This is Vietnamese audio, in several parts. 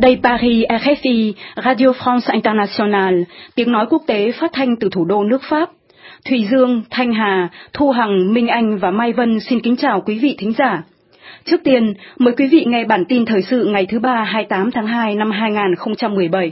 Đây Paris, RFI, Radio France Internationale, tiếng nói quốc tế phát thanh từ thủ đô nước Pháp. Thùy Dương, Thanh Hà, Thu Hằng, Minh Anh và Mai Vân xin kính chào quý vị thính giả. Trước tiên, mời quý vị nghe bản tin thời sự ngày thứ Ba 28 tháng 2 năm 2017.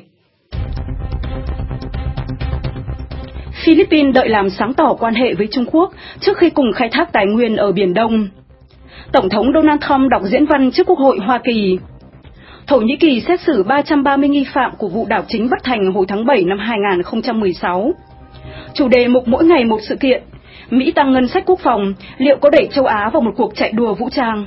Philippines đợi làm sáng tỏ quan hệ với Trung Quốc trước khi cùng khai thác tài nguyên ở Biển Đông. Tổng thống Donald Trump đọc diễn văn trước Quốc hội Hoa Kỳ. Thổ Nhĩ Kỳ xét xử 330 nghi phạm của vụ đảo chính bất thành hồi tháng 7 năm 2016. Chủ đề mục mỗi ngày một sự kiện. Mỹ tăng ngân sách quốc phòng, liệu có đẩy châu Á vào một cuộc chạy đua vũ trang?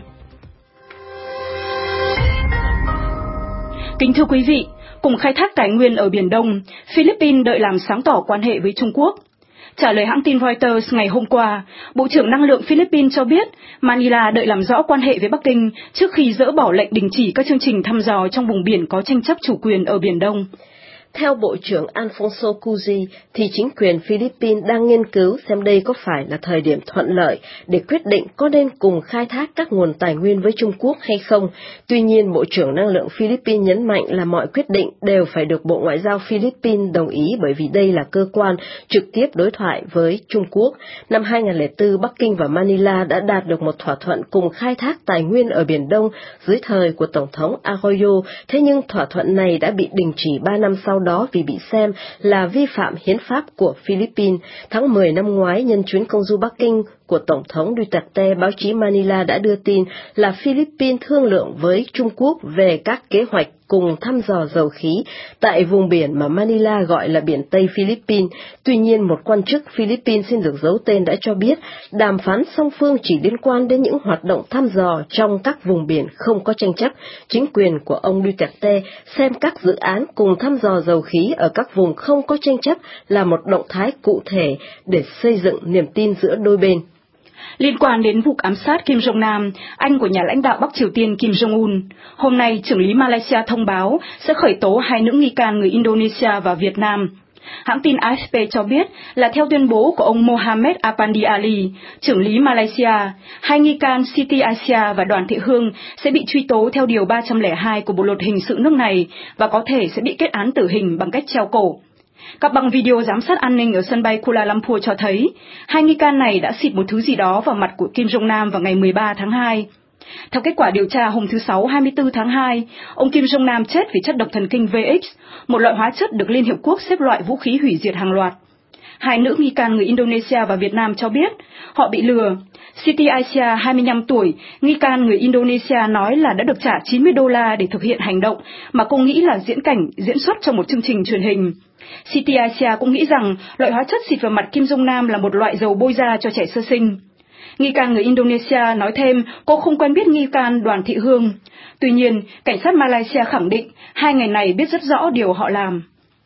Kính thưa quý vị, cùng khai thác tài nguyên ở Biển Đông, Philippines đợi làm sáng tỏ quan hệ với Trung Quốc. Trả lời hãng tin Reuters ngày hôm qua, Bộ trưởng Năng lượng Philippines cho biết Manila đợi làm rõ quan hệ với Bắc Kinh trước khi dỡ bỏ lệnh đình chỉ các chương trình thăm dò trong vùng biển có tranh chấp chủ quyền ở Biển Đông. Theo Bộ trưởng Alfonso Cusi, thì chính quyền Philippines đang nghiên cứu xem đây có phải là thời điểm thuận lợi để quyết định có nên cùng khai thác các nguồn tài nguyên với Trung Quốc hay không. Tuy nhiên, Bộ trưởng Năng lượng Philippines nhấn mạnh là mọi quyết định đều phải được Bộ Ngoại giao Philippines đồng ý bởi vì đây là cơ quan trực tiếp đối thoại với Trung Quốc. Năm 2004, Bắc Kinh và Manila đã đạt được một thỏa thuận cùng khai thác tài nguyên ở Biển Đông dưới thời của Tổng thống Arroyo, thế nhưng thỏa thuận này đã bị đình chỉ 3 năm sau đó vì bị xem là vi phạm hiến pháp của Philippines. Tháng 10 năm ngoái, nhân chuyến công du Bắc Kinh của Tổng thống Duterte, báo chí Manila đã đưa tin là Philippines thương lượng với Trung Quốc về các kế hoạch cùng thăm dò dầu khí tại vùng biển mà Manila gọi là Biển Tây Philippines. Tuy nhiên, một quan chức Philippines xin được giấu tên đã cho biết đàm phán song phương chỉ liên quan đến những hoạt động thăm dò trong các vùng biển không có tranh chấp. Chính quyền của ông Duterte xem các dự án cùng thăm dò dầu khí ở các vùng không có tranh chấp là một động thái cụ thể để xây dựng niềm tin giữa đôi bên. Liên quan đến vụ ám sát Kim Jong-nam, anh của nhà lãnh đạo Bắc Triều Tiên Kim Jong-un, hôm nay trưởng lý Malaysia thông báo sẽ khởi tố 2 nữ nghi can người Indonesia và Việt Nam. Hãng tin AFP cho biết là theo tuyên bố của ông Mohammed Apandi Ali, trưởng lý Malaysia, 2 nghi can Siti Aisyah và Đoàn Thị Hương sẽ bị truy tố theo điều 302 của Bộ luật hình sự nước này và có thể sẽ bị kết án tử hình bằng cách treo cổ. Các băng video giám sát an ninh ở sân bay Kuala Lumpur cho thấy 2 nghi can này đã xịt một thứ gì đó vào mặt của Kim Jong-nam vào ngày 13 tháng 2. Theo kết quả điều tra hôm thứ Sáu 24 tháng 2, ông Kim Jong-nam chết vì chất độc thần kinh VX, một loại hóa chất được Liên Hiệp Quốc xếp loại vũ khí hủy diệt hàng loạt. 2 nữ nghi can người Indonesia và Việt Nam cho biết họ bị lừa. Siti Aisyah, 25 tuổi, nghi can người Indonesia nói là đã được trả $90 để thực hiện hành động mà cô nghĩ là diễn xuất trong một chương trình truyền hình. Siti Aisyah cũng nghĩ rằng loại hóa chất xịt vào mặt Kim Jong-nam là một loại dầu bôi da cho trẻ sơ sinh. Nghi can người Indonesia nói thêm cô không quen biết nghi can Đoàn Thị Hương. Tuy nhiên, cảnh sát Malaysia khẳng định 2 người này biết rất rõ điều họ làm.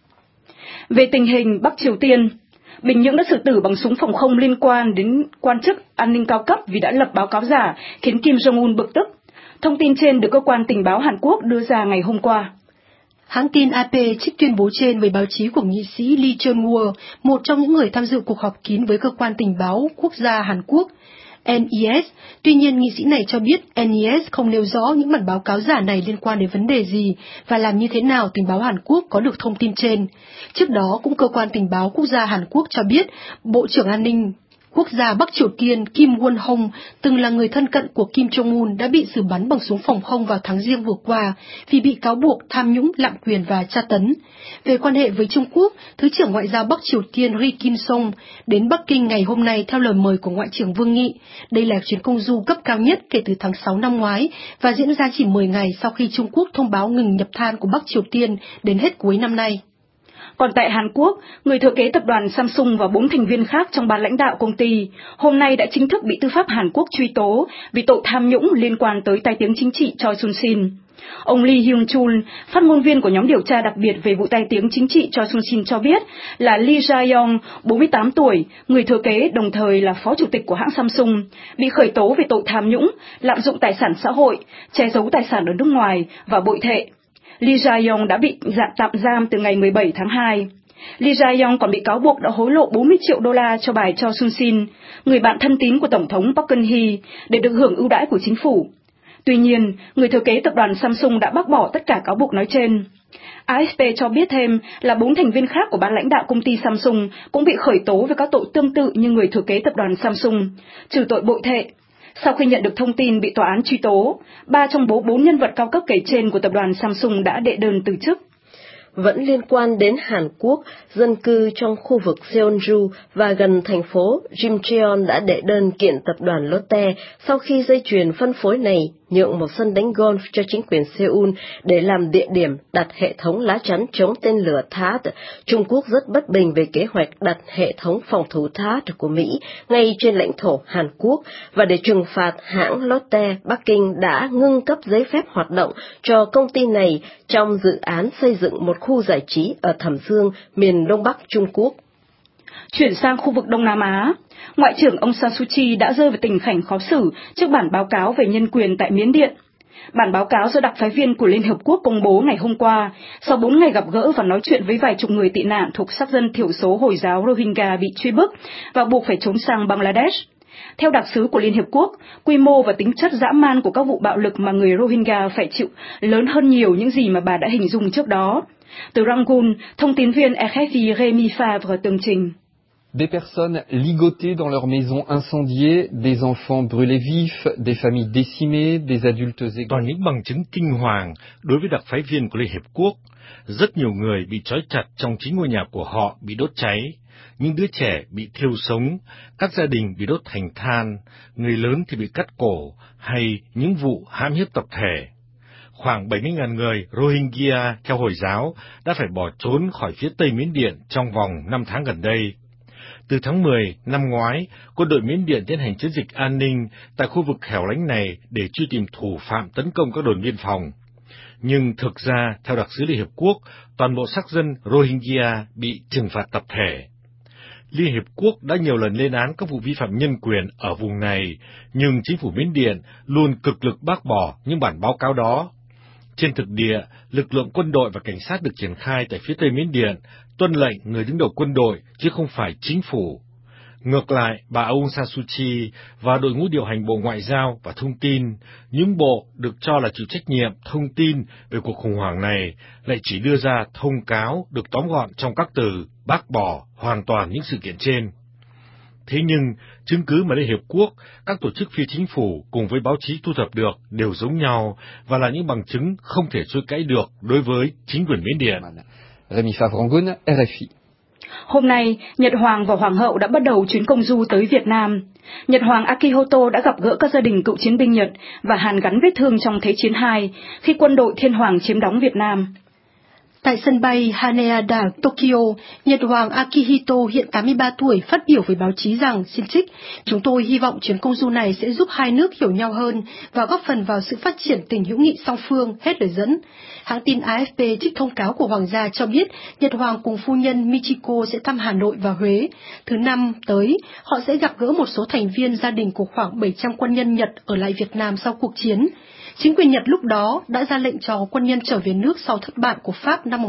Về tình hình Bắc Triều Tiên, Bình Nhưỡng đã xử tử bằng súng phòng không liên quan đến quan chức an ninh cao cấp vì đã lập báo cáo giả, khiến Kim Jong-un bực tức. Thông tin trên được cơ quan tình báo Hàn Quốc đưa ra ngày hôm qua. Hãng tin AP trích tuyên bố trên với báo chí của nghị sĩ Lee Chol-woo, một trong những người tham dự cuộc họp kín với cơ quan tình báo quốc gia Hàn Quốc, NES. Tuy nhiên, nghị sĩ này cho biết NES không nêu rõ những bản báo cáo giả này liên quan đến vấn đề gì và làm như thế nào tình báo Hàn Quốc có được thông tin trên. Trước đó, cũng cơ quan tình báo quốc gia Hàn Quốc cho biết Bộ trưởng An ninh Quốc gia Bắc Triều Tiên Kim Won-hong, từng là người thân cận của Kim Jong-un, đã bị xử bắn bằng súng phòng không vào tháng Giêng vừa qua vì bị cáo buộc tham nhũng, lạm quyền và tra tấn. Về quan hệ với Trung Quốc, Thứ trưởng Ngoại giao Bắc Triều Tiên Ri Kim-song đến Bắc Kinh ngày hôm nay theo lời mời của Ngoại trưởng Vương Nghị. Đây là chuyến công du cấp cao nhất kể từ tháng 6 năm ngoái và diễn ra chỉ 10 ngày sau khi Trung Quốc thông báo ngừng nhập than của Bắc Triều Tiên đến hết cuối năm nay. Còn tại Hàn Quốc, người thừa kế tập đoàn Samsung và 4 thành viên khác trong ban lãnh đạo công ty hôm nay đã chính thức bị tư pháp Hàn Quốc truy tố vì tội tham nhũng liên quan tới tai tiếng chính trị Choi Soon-sin. Ông Lee Hyung-chul, phát ngôn viên của nhóm điều tra đặc biệt về vụ tai tiếng chính trị Choi Soon-sin cho biết là Lee Jae-yong, 48 tuổi, người thừa kế đồng thời là phó chủ tịch của hãng Samsung, bị khởi tố về tội tham nhũng, lạm dụng tài sản xã hội, che giấu tài sản ở nước ngoài và bội thệ. Lee Jae-yong đã bị tạm giam từ ngày 17 tháng 2. Lee Jae-yong còn bị cáo buộc đã hối lộ 40 triệu đô la cho bà Choi Soon-sin, người bạn thân tín của Tổng thống Park Geun-hye, để được hưởng ưu đãi của chính phủ. Tuy nhiên, người thừa kế tập đoàn Samsung đã bác bỏ tất cả cáo buộc nói trên. AFP cho biết thêm là 4 thành viên khác của ban lãnh đạo công ty Samsung cũng bị khởi tố về các tội tương tự như người thừa kế tập đoàn Samsung, trừ tội bội thệ. Sau khi nhận được thông tin bị tòa án truy tố, 3 trong 4 nhân vật cao cấp kể trên của tập đoàn Samsung đã đệ đơn từ chức. Vẫn liên quan đến Hàn Quốc, dân cư trong khu vực Seonju và gần thành phố Jimcheon đã đệ đơn kiện tập đoàn Lotte sau khi dây chuyền phân phối này nhượng một sân đánh golf cho chính quyền Seoul để làm địa điểm đặt hệ thống lá chắn chống tên lửa THAAD. Trung Quốc rất bất bình về kế hoạch đặt hệ thống phòng thủ THAAD của Mỹ ngay trên lãnh thổ Hàn Quốc, và để trừng phạt hãng Lotte, Bắc Kinh đã ngưng cấp giấy phép hoạt động cho công ty này trong dự án xây dựng một khu giải trí ở Thẩm Dương, miền Đông Bắc Trung Quốc. Chuyển sang khu vực Đông Nam Á, Ngoại trưởng Aung San Suu Kyi đã rơi vào tình cảnh khó xử trước bản báo cáo về nhân quyền tại Miến Điện. Bản báo cáo do đặc phái viên của Liên Hợp Quốc công bố ngày hôm qua, sau 4 ngày gặp gỡ và nói chuyện với vài chục người tị nạn thuộc sắc dân thiểu số Hồi giáo Rohingya bị truy bức và buộc phải trốn sang Bangladesh. Theo đặc sứ của Liên Hợp Quốc, quy mô và tính chất dã man của các vụ bạo lực mà người Rohingya phải chịu lớn hơn nhiều những gì mà bà đã hình dung trước đó. Từ Rangoon, thông tín viên RFI Rémi Favre tường trình. Des personnes ligotées dans leurs maisons incendiées, des enfants brûlés vifs, des familles décimées, des adultes égarés. Toàn những bằng chứng kinh hoàng đối với đặc phái viên của Liên Hợp Quốc. Rất nhiều người bị trói chặt trong chính ngôi nhà của họ bị đốt cháy, những đứa trẻ bị thiêu sống, các gia đình bị đốt thành than, người lớn thì bị cắt cổ, hay những vụ hãm hiếp tập thể. Khoảng 70.000 người Rohingya theo Hồi giáo đã phải bỏ trốn khỏi phía Tây Miến Điện trong vòng 5 tháng gần đây. Từ tháng 10 năm ngoái, quân đội Miến Điện tiến hành chiến dịch an ninh tại khu vực hẻo lánh này để truy tìm thủ phạm tấn công các đồn biên phòng. Nhưng thực ra, theo đặc sứ Liên Hợp Quốc, toàn bộ sắc dân Rohingya bị trừng phạt tập thể. Liên Hiệp Quốc đã nhiều lần lên án các vụ vi phạm nhân quyền ở vùng này, nhưng chính phủ Miến Điện luôn cực lực bác bỏ những bản báo cáo đó. Trên thực địa, lực lượng quân đội và cảnh sát được triển khai tại phía Tây Miến Điện, tuân lệnh người đứng đầu quân đội chứ không phải chính phủ. Ngược lại, bà Aung San Suu Kyi và đội ngũ điều hành Bộ Ngoại giao và Thông tin, những bộ được cho là chịu trách nhiệm thông tin về cuộc khủng hoảng này, lại chỉ đưa ra thông cáo được tóm gọn trong các từ bác bỏ hoàn toàn những sự kiện trên. Thế nhưng, chứng cứ mà Liên Hiệp Quốc, các tổ chức phi chính phủ cùng với báo chí thu thập được đều giống nhau và là những bằng chứng không thể chối cãi được đối với chính quyền Miến Điện. Rémi Favre, RFI. Hôm nay, Nhật Hoàng và Hoàng hậu đã bắt đầu chuyến công du tới Việt Nam. Nhật Hoàng Akihito đã gặp gỡ các gia đình cựu chiến binh Nhật và hàn gắn vết thương trong Thế chiến II khi quân đội Thiên Hoàng chiếm đóng Việt Nam. Tại sân bay Haneda, Tokyo, Nhật Hoàng Akihito hiện 83 tuổi phát biểu với báo chí rằng, xin trích, chúng tôi hy vọng chuyến công du này sẽ giúp hai nước hiểu nhau hơn và góp phần vào sự phát triển tình hữu nghị song phương, hết lời dẫn. Hãng tin AFP trích thông cáo của Hoàng gia cho biết Nhật Hoàng cùng phu nhân Michiko sẽ thăm Hà Nội và Huế. Thứ Năm tới, họ sẽ gặp gỡ một số thành viên gia đình của khoảng 700 quân nhân Nhật ở lại Việt Nam sau cuộc chiến. Chính quyền Nhật lúc đó đã ra lệnh cho quân nhân trở về nước sau thất bại của Pháp năm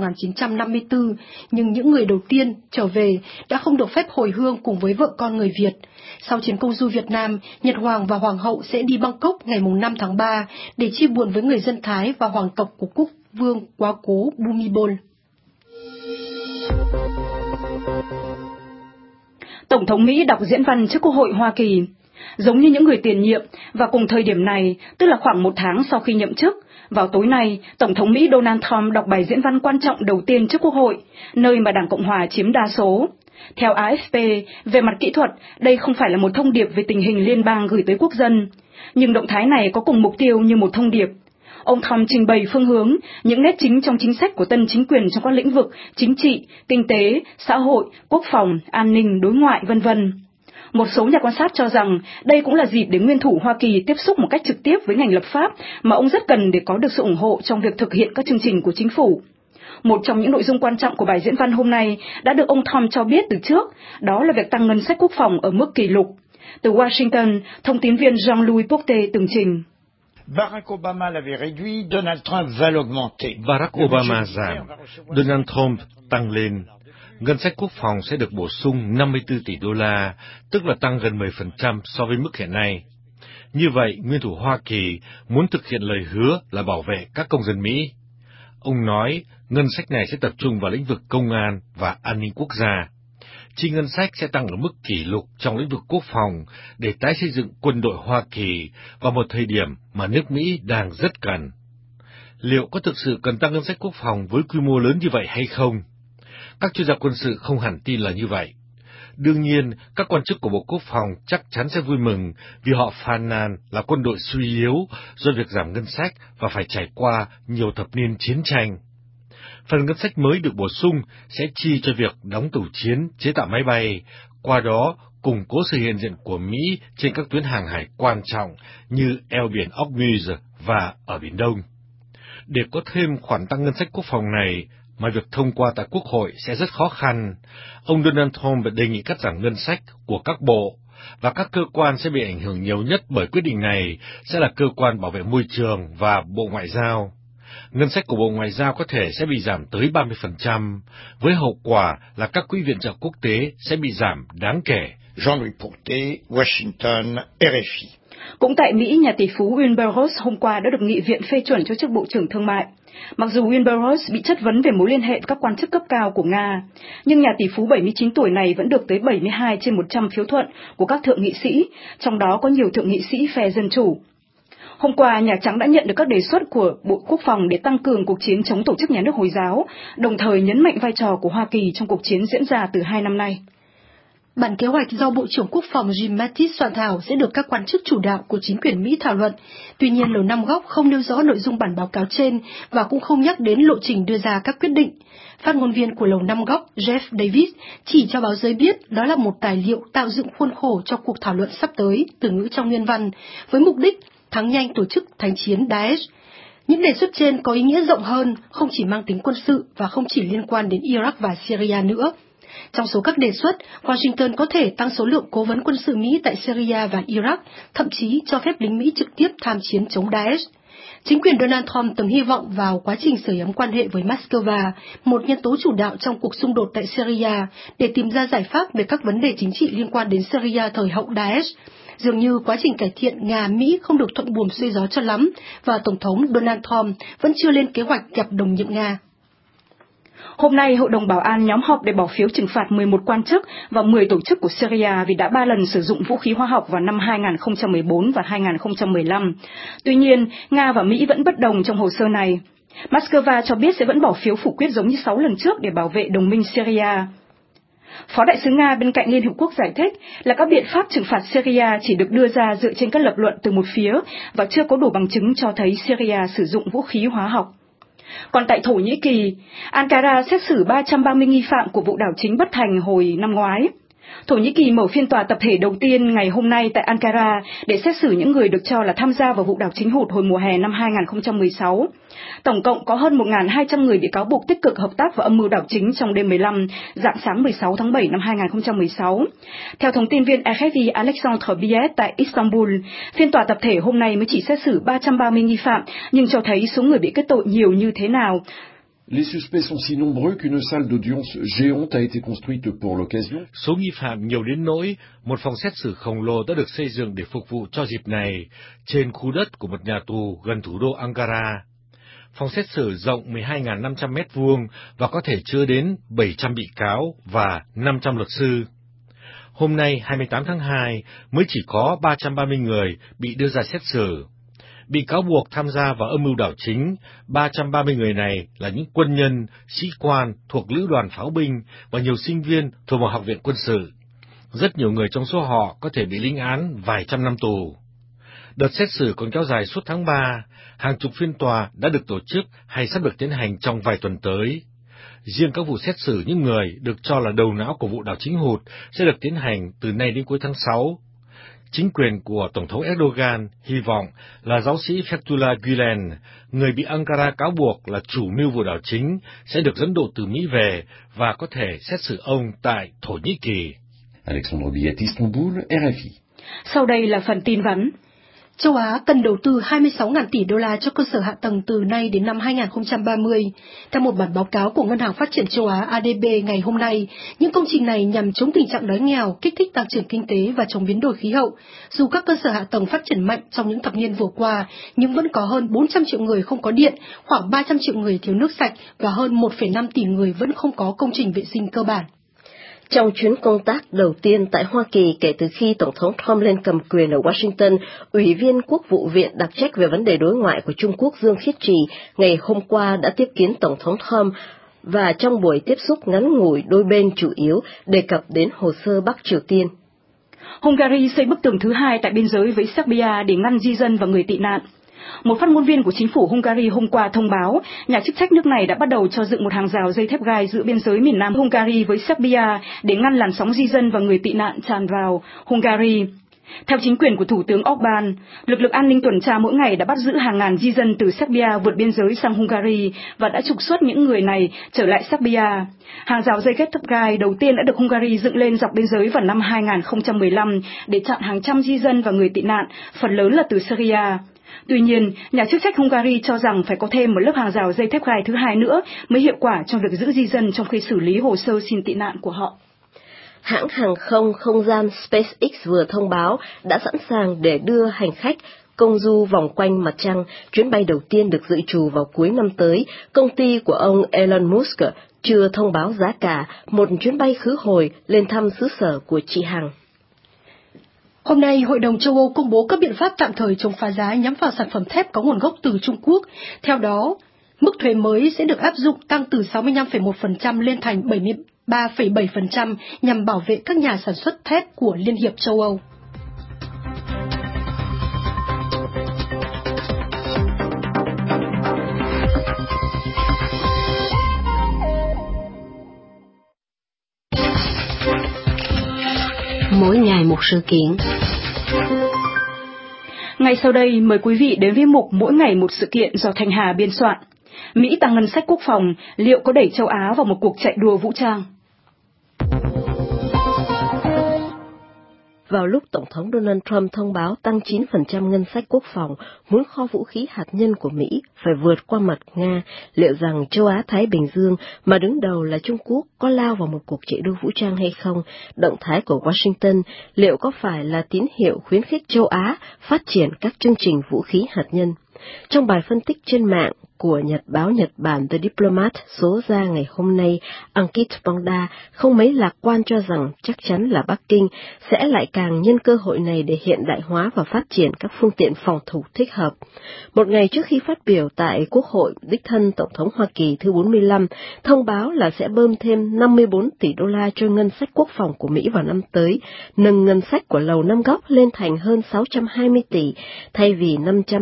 1954, nhưng những người đầu tiên trở về đã không được phép hồi hương cùng với vợ con người Việt. Sau chuyến công du Việt Nam, Nhật Hoàng và Hoàng hậu sẽ đi Bangkok ngày 5 tháng 3 để chia buồn với người dân Thái và hoàng tộc của quốc vương quá cố Bhumibol. Tổng thống Mỹ đọc diễn văn trước Quốc hội Hoa Kỳ. Giống như những người tiền nhiệm, và cùng thời điểm này, tức là khoảng 1 tháng sau khi nhậm chức, vào tối nay, Tổng thống Mỹ Donald Trump đọc bài diễn văn quan trọng đầu tiên trước Quốc hội, nơi mà Đảng Cộng Hòa chiếm đa số. Theo AFP, về mặt kỹ thuật, đây không phải là một thông điệp về tình hình liên bang gửi tới quốc dân, nhưng động thái này có cùng mục tiêu như một thông điệp. Ông Trump trình bày phương hướng, những nét chính trong chính sách của tân chính quyền trong các lĩnh vực chính trị, kinh tế, xã hội, quốc phòng, an ninh, đối ngoại, v.v. Một số nhà quan sát cho rằng đây cũng là dịp để nguyên thủ Hoa Kỳ tiếp xúc một cách trực tiếp với ngành lập pháp mà ông rất cần để có được sự ủng hộ trong việc thực hiện các chương trình của chính phủ. Một trong những nội dung quan trọng của bài diễn văn hôm nay đã được ông Trump cho biết từ trước, đó là việc tăng ngân sách quốc phòng ở mức kỷ lục. Từ Washington, thông tín viên Jean-Louis Porté tường trình. Barack Obama l'avait réduit, Donald Trump va l'augmenter. Barack Obama giảm, Donald Trump tăng lên. Ngân sách quốc phòng sẽ được bổ sung 54 tỷ đô la, tức là tăng gần 10% so với mức hiện nay. Như vậy, nguyên thủ Hoa Kỳ muốn thực hiện lời hứa là bảo vệ các công dân Mỹ. Ông nói ngân sách này sẽ tập trung vào lĩnh vực công an và an ninh quốc gia. Chi ngân sách sẽ tăng ở mức kỷ lục trong lĩnh vực quốc phòng để tái xây dựng quân đội Hoa Kỳ vào một thời điểm mà nước Mỹ đang rất cần. Liệu có thực sự cần tăng ngân sách quốc phòng với quy mô lớn như vậy hay không? Các chuyên gia quân sự không hẳn tin là như vậy. Đương nhiên, các quan chức của Bộ Quốc phòng chắc chắn sẽ vui mừng vì họ phàn nàn là quân đội suy yếu do việc giảm ngân sách và phải trải qua nhiều thập niên chiến tranh. Phần ngân sách mới được bổ sung sẽ chi cho việc đóng tàu chiến, chế tạo máy bay, qua đó củng cố sự hiện diện của Mỹ trên các tuyến hàng hải quan trọng như eo biển Ormuz và ở Biển Đông. Để có thêm khoản tăng ngân sách quốc phòng này, mà việc thông qua tại Quốc hội sẽ rất khó khăn, ông Donald Trump đề nghị cắt giảm ngân sách của các bộ, và các cơ quan sẽ bị ảnh hưởng nhiều nhất bởi quyết định này sẽ là cơ quan bảo vệ môi trường và Bộ Ngoại giao. Ngân sách của Bộ Ngoại giao có thể sẽ bị giảm tới 30%, với hậu quả là các quỹ viện trợ quốc tế sẽ bị giảm đáng kể. Jean-Louis Porté, Washington, RFI. Cũng tại Mỹ, nhà tỷ phú Wilbur Ross hôm qua đã được nghị viện phê chuẩn cho chức Bộ trưởng Thương mại. Mặc dù Wilbur Ross bị chất vấn về mối liên hệ với các quan chức cấp cao của Nga, nhưng nhà tỷ phú 79 tuổi này vẫn được tới 72 trên 100 phiếu thuận của các thượng nghị sĩ, trong đó có nhiều thượng nghị sĩ phe Dân Chủ. Hôm qua, Nhà Trắng đã nhận được các đề xuất của Bộ Quốc phòng để tăng cường cuộc chiến chống tổ chức nhà nước Hồi giáo, đồng thời nhấn mạnh vai trò của Hoa Kỳ trong cuộc chiến diễn ra từ 2 năm nay. Bản kế hoạch do Bộ trưởng Quốc phòng Jim Mattis soạn thảo sẽ được các quan chức chủ đạo của chính quyền Mỹ thảo luận. Tuy nhiên, Lầu Năm Góc không nêu rõ nội dung bản báo cáo trên và cũng không nhắc đến lộ trình đưa ra các quyết định. Phát ngôn viên của Lầu Năm Góc Jeff Davis chỉ cho báo giới biết đó là một tài liệu tạo dựng khuôn khổ cho cuộc thảo luận sắp tới, từ ngữ trong nguyên văn, với mục đích thắng nhanh tổ chức thánh chiến Daesh. Những đề xuất trên có ý nghĩa rộng hơn, không chỉ mang tính quân sự và không chỉ liên quan đến Iraq và Syria nữa. Trong số các đề xuất, Washington có thể tăng số lượng cố vấn quân sự Mỹ tại Syria và Iraq, thậm chí cho phép lính Mỹ trực tiếp tham chiến chống Daesh. Chính quyền Donald Trump từng hy vọng vào quá trình sưởi ấm quan hệ với Moscow, một nhân tố chủ đạo trong cuộc xung đột tại Syria, để tìm ra giải pháp về các vấn đề chính trị liên quan đến Syria thời hậu Daesh. Dường như quá trình cải thiện Nga-Mỹ không được thuận buồm xuôi gió cho lắm, và Tổng thống Donald Trump vẫn chưa lên kế hoạch gặp đồng nhiệm Nga. Hôm nay, Hội đồng Bảo an nhóm họp để bỏ phiếu trừng phạt 11 quan chức và 10 tổ chức của Syria vì đã 3 lần sử dụng vũ khí hóa học vào năm 2014 và 2015. Tuy nhiên, Nga và Mỹ vẫn bất đồng trong hồ sơ này. Moscow cho biết sẽ vẫn bỏ phiếu phủ quyết giống như 6 lần trước để bảo vệ đồng minh Syria. Phó đại sứ Nga bên cạnh Liên Hợp Quốc giải thích là các biện pháp trừng phạt Syria chỉ được đưa ra dựa trên các lập luận từ một phía và chưa có đủ bằng chứng cho thấy Syria sử dụng vũ khí hóa học. Còn tại Thổ Nhĩ Kỳ, Ankara xét xử 330 nghi phạm của vụ đảo chính bất thành hồi năm ngoái. Thổ Nhĩ Kỳ mở phiên tòa tập thể đầu tiên ngày hôm nay tại Ankara để xét xử những người được cho là tham gia vào vụ đảo chính hụt hồi mùa hè năm 2016. Tổng cộng có hơn 1.200 người bị cáo buộc tích cực hợp tác vào âm mưu đảo chính trong đêm 15, rạng sáng 16 tháng 7 năm 2016. Theo thông tin viên RFI Alexandre Biet tại Istanbul, phiên tòa tập thể hôm nay mới chỉ xét xử 330 nghi phạm, nhưng cho thấy số người bị kết tội nhiều như thế nào. Les suspects sont si nombreux qu'une salle d'audience géante a été construite pour l'occasion. Số nghi phạm nhiều đến nỗi một phòng xét xử khổng lồ đã được xây dựng để phục vụ cho dịp này trên khu đất của một nhà tù gần thủ đô Ankara. Phòng xét xử rộng 12.500 mét vuông và có thể chứa đến 700 bị cáo và 500 luật sư. Hôm nay 28 tháng 2 mới chỉ có 330 người bị đưa ra xét xử. Bị cáo buộc tham gia vào âm mưu đảo chính, 330 người này là những quân nhân, sĩ quan thuộc lữ đoàn pháo binh và nhiều sinh viên thuộc một học viện quân sự. Rất nhiều người trong số họ có thể bị lĩnh án vài trăm năm tù. Đợt xét xử còn kéo dài suốt tháng 3, hàng chục phiên tòa đã được tổ chức hay sắp được tiến hành trong vài tuần tới. Riêng các vụ xét xử những người được cho là đầu não của vụ đảo chính hụt sẽ được tiến hành từ nay đến cuối tháng 6. Chính quyền của Tổng thống Erdogan hy vọng là giáo sĩ Fethullah Gülen, người bị Ankara cáo buộc là chủ mưu vụ đảo chính, sẽ được dẫn độ từ Mỹ về và có thể xét xử ông tại Thổ Nhĩ Kỳ. Alexandre Biet, Istanbul, RFI. Sau đây là phần tin vắn. Châu Á cần đầu tư 26.000 tỷ đô la cho cơ sở hạ tầng từ nay đến năm 2030. Theo một bản báo cáo của Ngân hàng Phát triển Châu Á ADB ngày hôm nay, những công trình này nhằm chống tình trạng đói nghèo, kích thích tăng trưởng kinh tế và chống biến đổi khí hậu. Dù các cơ sở hạ tầng phát triển mạnh trong những thập niên vừa qua, nhưng vẫn có hơn 400 triệu người không có điện, khoảng 300 triệu người thiếu nước sạch và hơn 1,5 tỷ người vẫn không có công trình vệ sinh cơ bản. Trong chuyến công tác đầu tiên tại Hoa Kỳ kể từ khi Tổng thống Trump lên cầm quyền ở Washington, Ủy viên Quốc vụ viện đặc trách về vấn đề đối ngoại của Trung Quốc Dương Khiết Trì ngày hôm qua đã tiếp kiến Tổng thống Trump, và trong buổi tiếp xúc ngắn ngủi, đôi bên chủ yếu đề cập đến hồ sơ Bắc Triều Tiên. Hungary xây bức tường thứ hai tại biên giới với Serbia để ngăn di dân và người tị nạn. Một phát ngôn viên của chính phủ Hungary hôm qua thông báo, nhà chức trách nước này đã bắt đầu cho dựng một hàng rào dây thép gai giữa biên giới miền nam Hungary với Serbia để ngăn làn sóng di dân và người tị nạn tràn vào Hungary. Theo chính quyền của Thủ tướng Orbán, lực lượng an ninh tuần tra mỗi ngày đã bắt giữ hàng ngàn di dân từ Serbia vượt biên giới sang Hungary và đã trục xuất những người này trở lại Serbia. Hàng rào dây thép gai đầu tiên đã được Hungary dựng lên dọc biên giới vào năm 2015 để chặn hàng trăm di dân và người tị nạn, phần lớn là từ Syria. Tuy nhiên, nhà chức trách Hungary cho rằng phải có thêm một lớp hàng rào dây thép gai thứ hai nữa mới hiệu quả trong việc giữ di dân trong khi xử lý hồ sơ xin tị nạn của họ. Hãng hàng không không gian SpaceX vừa thông báo đã sẵn sàng để đưa hành khách công du vòng quanh mặt trăng. Chuyến bay đầu tiên được dự trù vào cuối năm tới. Công ty của ông Elon Musk chưa thông báo giá cả một chuyến bay khứ hồi lên thăm xứ sở của chị Hằng. Hôm nay, Hội đồng châu Âu công bố các biện pháp tạm thời chống phá giá nhắm vào sản phẩm thép có nguồn gốc từ Trung Quốc. Theo đó, mức thuế mới sẽ được áp dụng tăng từ 65,1% lên thành 73,7% nhằm bảo vệ các nhà sản xuất thép của Liên hiệp châu Âu. Mỗi ngày một sự kiện. Ngay sau đây, mời quý vị đến với mục Mỗi ngày một sự kiện do Thanh Hà biên soạn. Mỹ tăng ngân sách quốc phòng, liệu có đẩy châu Á vào một cuộc chạy đua vũ trang? Vào lúc Tổng thống Donald Trump thông báo tăng 9% ngân sách quốc phòng, muốn kho vũ khí hạt nhân của Mỹ phải vượt qua mặt Nga, liệu rằng châu Á-Thái Bình Dương mà đứng đầu là Trung Quốc có lao vào một cuộc chạy đua vũ trang hay không? Động thái của Washington liệu có phải là tín hiệu khuyến khích châu Á phát triển các chương trình vũ khí hạt nhân? Trong bài phân tích trên mạng của báo Nhật Bản The Diplomat số ra ngày hôm nay, Ankit Panda không mấy lạc quan cho rằng chắc chắn là Bắc Kinh sẽ lại càng nhân cơ hội này để hiện đại hóa và phát triển các phương tiện phòng thủ thích hợp. Một ngày trước khi phát biểu tại Quốc hội, đích thân Tổng thống Hoa Kỳ thứ 45 thông báo là sẽ bơm thêm 54 tỷ đô la cho ngân sách quốc phòng của Mỹ vào năm tới, nâng ngân sách của Lầu Năm Góc lên thành hơn 620 tỷ, thay vì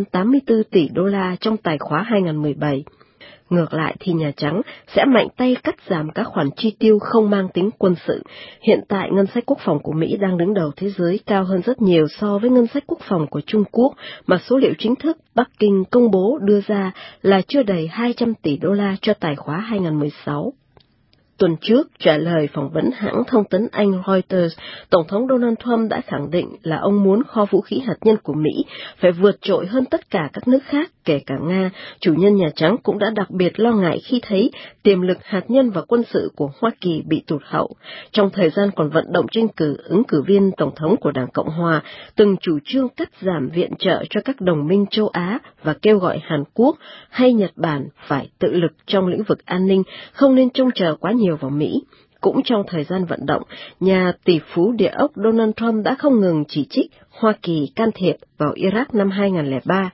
584 tỷ đô la trong tài khóa 2017. Ngược lại thì Nhà Trắng sẽ mạnh tay cắt giảm các khoản chi tiêu không mang tính quân sự. Hiện tại ngân sách quốc phòng của Mỹ đang đứng đầu thế giới, cao hơn rất nhiều so với ngân sách quốc phòng của Trung Quốc, mà số liệu chính thức Bắc Kinh công bố đưa ra là chưa đầy 200 tỷ đô la cho tài khóa 2016. Tuần trước, trả lời phỏng vấn hãng thông tấn Anh Reuters, Tổng thống Donald Trump đã khẳng định là ông muốn kho vũ khí hạt nhân của Mỹ phải vượt trội hơn tất cả các nước khác, kể cả Nga. Chủ nhân Nhà Trắng cũng đã đặc biệt lo ngại khi thấy tiềm lực hạt nhân và quân sự của Hoa Kỳ bị tụt hậu. Trong thời gian còn vận động tranh cử, ứng cử viên Tổng thống của Đảng Cộng Hòa từng chủ trương cắt giảm viện trợ cho các đồng minh châu Á và kêu gọi Hàn Quốc hay Nhật Bản phải tự lực trong lĩnh vực an ninh, không nên trông chờ quá nhiều vào Mỹ. Cũng trong thời gian vận động, nhà tỷ phú địa ốc Donald Trump đã không ngừng chỉ trích Hoa Kỳ can thiệp vào Iraq năm 2003,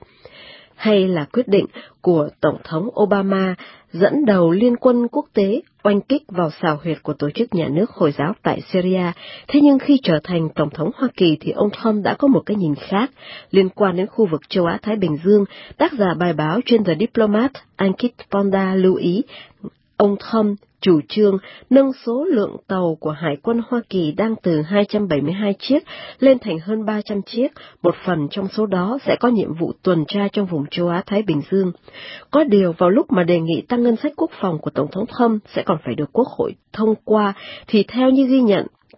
hay là quyết định của Tổng thống Obama dẫn đầu liên quân quốc tế oanh kích vào xào huyệt của tổ chức nhà nước Hồi giáo tại Syria. Thế nhưng khi trở thành Tổng thống Hoa Kỳ thì ông Trump đã có một cái nhìn khác. Liên quan đến khu vực châu Á-Thái Bình Dương, tác giả bài báo trên The Diplomat Ankit Panda lưu ý, ông Trump chủ trương nâng số lượng tàu của Hải quân Hoa Kỳ đang từ 272 chiếc lên thành hơn 300 chiếc, một phần trong số đó sẽ có nhiệm vụ tuần tra trong vùng châu Á-Thái Bình Dương. Có điều vào lúc mà đề nghị tăng ngân sách quốc phòng của Tổng thống Trump sẽ còn phải được Quốc hội thông qua, thì theo như ghi nhận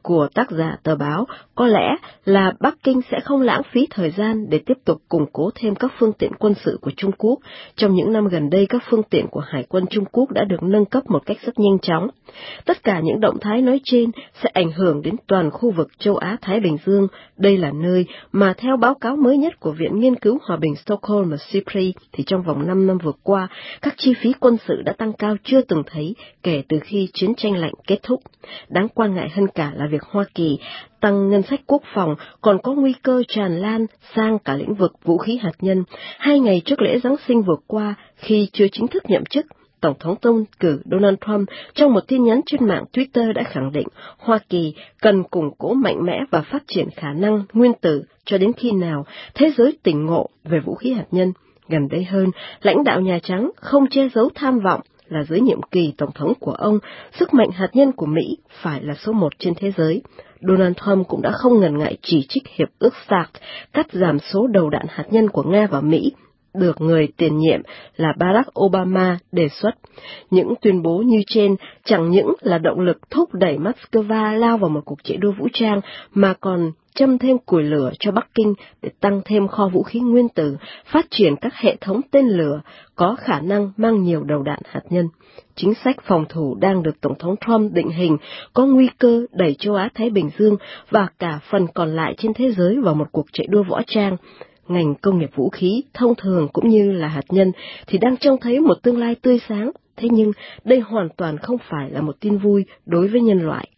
của tác giả tờ báo có lẽ là Bắc Kinh sẽ không lãng phí thời gian để tiếp tục củng cố thêm các phương tiện quân sự của Trung Quốc. Trong những năm gần đây, các phương tiện của Hải quân Trung Quốc đã được nâng cấp một cách rất nhanh chóng. Tất cả những động thái nói trên sẽ ảnh hưởng đến toàn khu vực châu Á-Thái Bình Dương. Đây là nơi mà theo báo cáo mới nhất của Viện Nghiên cứu Hòa bình Stockholm và SIPRI, thì trong vòng 5 năm vừa qua, các chi phí quân sự đã tăng cao chưa từng thấy kể từ khi chiến tranh lạnh kết thúc. Đáng quan ngại hơn cả là việc Hoa Kỳ tăng ngân sách quốc phòng còn có nguy cơ tràn lan sang cả lĩnh vực vũ khí hạt nhân. 2 ngày trước lễ Giáng sinh vừa qua, khi chưa chính thức nhậm chức, Tổng thống tân cử Donald Trump trong một tin nhắn trên mạng Twitter đã khẳng định Hoa Kỳ cần củng cố mạnh mẽ và phát triển khả năng nguyên tử cho đến khi nào thế giới tỉnh ngộ về vũ khí hạt nhân. Gần đây hơn, lãnh đạo Nhà Trắng không che giấu tham vọng là dưới nhiệm kỳ tổng thống của ông, sức mạnh hạt nhân của Mỹ phải là số 1 trên thế giới. Donald Trump cũng đã không ngần ngại chỉ trích Hiệp ước START, cắt giảm số đầu đạn hạt nhân của Nga và Mỹ, được người tiền nhiệm là Barack Obama đề xuất. Những tuyên bố như trên chẳng những là động lực thúc đẩy Moscow lao vào một cuộc chạy đua vũ trang, mà còn châm thêm củi lửa cho Bắc Kinh để tăng thêm kho vũ khí nguyên tử, phát triển các hệ thống tên lửa có khả năng mang nhiều đầu đạn hạt nhân. Chính sách phòng thủ đang được Tổng thống Trump định hình có nguy cơ đẩy châu Á-Thái Bình Dương và cả phần còn lại trên thế giới vào một cuộc chạy đua võ trang. Ngành công nghiệp vũ khí, thông thường cũng như là hạt nhân thì đang trông thấy một tương lai tươi sáng, thế nhưng đây hoàn toàn không phải là một tin vui đối với nhân loại.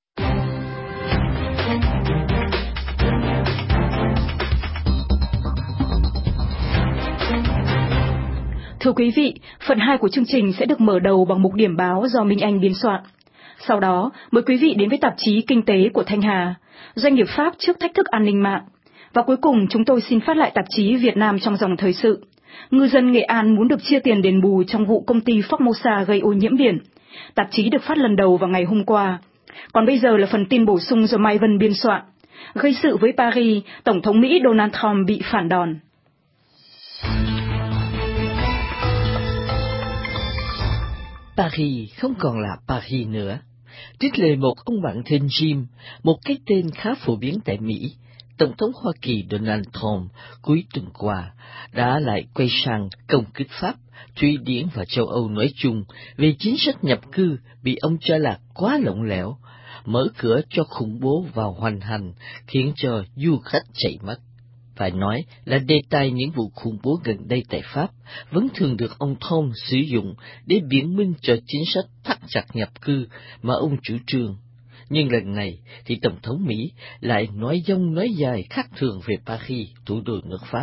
Thưa quý vị, phần 2 của chương trình sẽ được mở đầu bằng mục điểm báo do Minh Anh biên soạn. Sau đó, mời quý vị đến với tạp chí Kinh tế của Thanh Hà, doanh nghiệp Pháp trước thách thức an ninh mạng. Và cuối cùng chúng tôi xin phát lại tạp chí Việt Nam trong dòng thời sự. Ngư dân Nghệ An muốn được chia tiền đền bù trong vụ công ty Formosa gây ô nhiễm biển. Tạp chí được phát lần đầu vào ngày hôm qua. Còn bây giờ là phần tin bổ sung do Mai Vân biên soạn. Gây sự với Paris, Tổng thống Mỹ Donald Trump bị phản đòn. Paris không còn là Paris nữa. Trích lời một ông bạn tên Jim, một cái tên khá phổ biến tại Mỹ, Tổng thống Hoa Kỳ Donald Trump cuối tuần qua đã lại quay sang công kích Pháp, Thụy Điển và châu Âu nói chung về chính sách nhập cư bị ông cho là quá lỏng lẻo, mở cửa cho khủng bố vào hoành hành, khiến cho du khách chạy mất. Phải nói là đề tài những vụ khủng bố gần đây tại Pháp vẫn thường được ông Trump sử dụng để biện minh cho chính sách thắt chặt nhập cư mà ông chủ trương. Nhưng lần này thì Tổng thống Mỹ lại nói dông nói dài khác thường về Paris, thủ đô nước Pháp.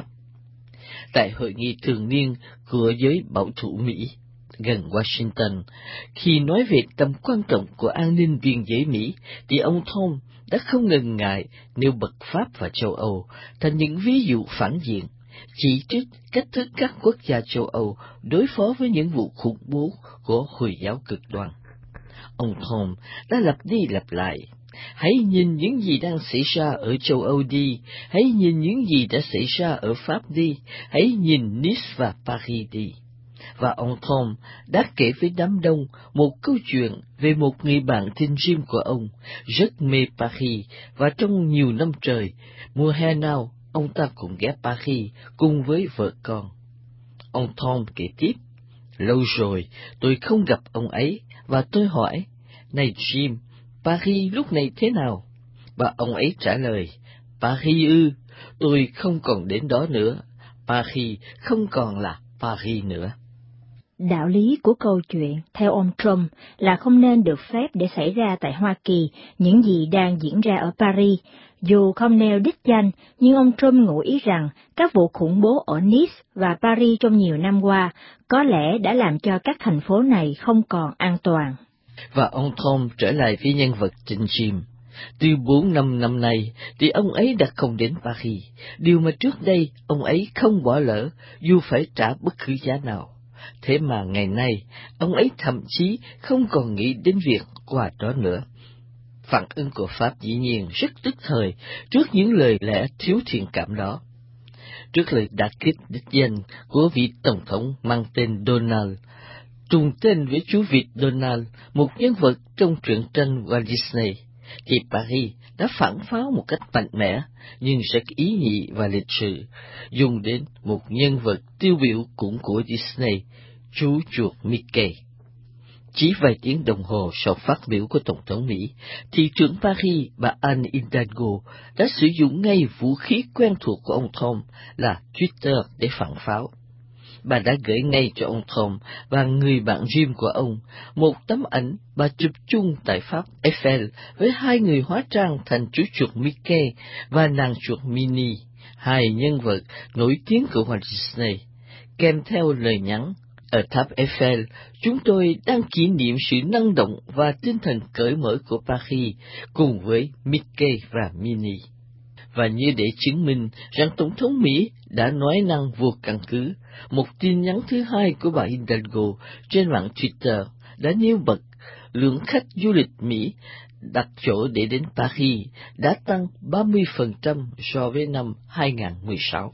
Tại hội nghị thường niên của giới bảo thủ Mỹ gần Washington, khi nói về tầm quan trọng của an ninh biên giới Mỹ, thì ông Trump đã không ngần ngại nêu bật Pháp và châu Âu thành những ví dụ phản diện, chỉ trích cách thức các quốc gia châu Âu đối phó với những vụ khủng bố của Hồi giáo cực đoan. Ông Trump đã lặp đi lặp lại: hãy nhìn những gì đang xảy ra ở châu Âu đi, hãy nhìn những gì đã xảy ra ở Pháp đi, hãy nhìn Nice và Paris đi. Và ông Trump đã kể với đám đông một câu chuyện về một người bạn tên Jim của ông, rất mê Paris, và trong nhiều năm trời, mùa hè nào ông ta cũng ghé Paris cùng với vợ con. Ông Trump kể tiếp: lâu rồi tôi không gặp ông ấy, và tôi hỏi: này Jim, Paris lúc này thế nào? Và ông ấy trả lời: Paris ư, tôi không còn đến đó nữa, Paris không còn là Paris nữa. Đạo lý của câu chuyện, theo ông Trump, là không nên được phép để xảy ra tại Hoa Kỳ những gì đang diễn ra ở Paris. Dù không nêu đích danh, nhưng ông Trump ngụ ý rằng các vụ khủng bố ở Nice và Paris trong nhiều năm qua có lẽ đã làm cho các thành phố này không còn an toàn. Và ông Trump trở lại với nhân vật tên Jim. Từ 4-5 năm nay thì ông ấy đã không đến Paris, điều mà trước đây ông ấy không bỏ lỡ dù phải trả bất cứ giá nào. Thế mà ngày nay, ông ấy thậm chí không còn nghĩ đến việc qua đó nữa. Phản ứng của Pháp dĩ nhiên rất tức thời trước những lời lẽ thiếu thiện cảm đó. Trước lời đả kích đích danh của vị Tổng thống mang tên Donald, trùng tên với chú vịt Donald, một nhân vật trong truyện tranh Walt Disney, thì Paris đã phản pháo một cách mạnh mẽ, nhưng rất ý nhị và lịch sự, dùng đến một nhân vật tiêu biểu cũng của Disney, chú chuột Mickey. Chỉ vài tiếng đồng hồ sau phát biểu của Tổng thống Mỹ, thị trưởng Paris bà Anne Hidalgo đã sử dụng ngay vũ khí quen thuộc của ông Trump là Twitter để phản pháo. Bà đã gửi ngay cho ông Trump và người bạn Jim của ông một tấm ảnh bà chụp chung tại Pháp Eiffel với hai người hóa trang thành chú chuột Mickey và nàng chuột Minnie, hai nhân vật nổi tiếng của Walt Disney, kèm theo lời nhắn: ở tháp Eiffel, chúng tôi đang kỷ niệm sự năng động và tinh thần cởi mở của Paris cùng với Mickey và Minnie. Và như để chứng minh rằng Tổng thống Mỹ đã nói năng vô căn cứ, một tin nhắn thứ hai của bà Hidalgo trên mạng Twitter đã nêu bật lượng khách du lịch Mỹ đặt chỗ để đến Paris đã tăng 30% so với năm 2016.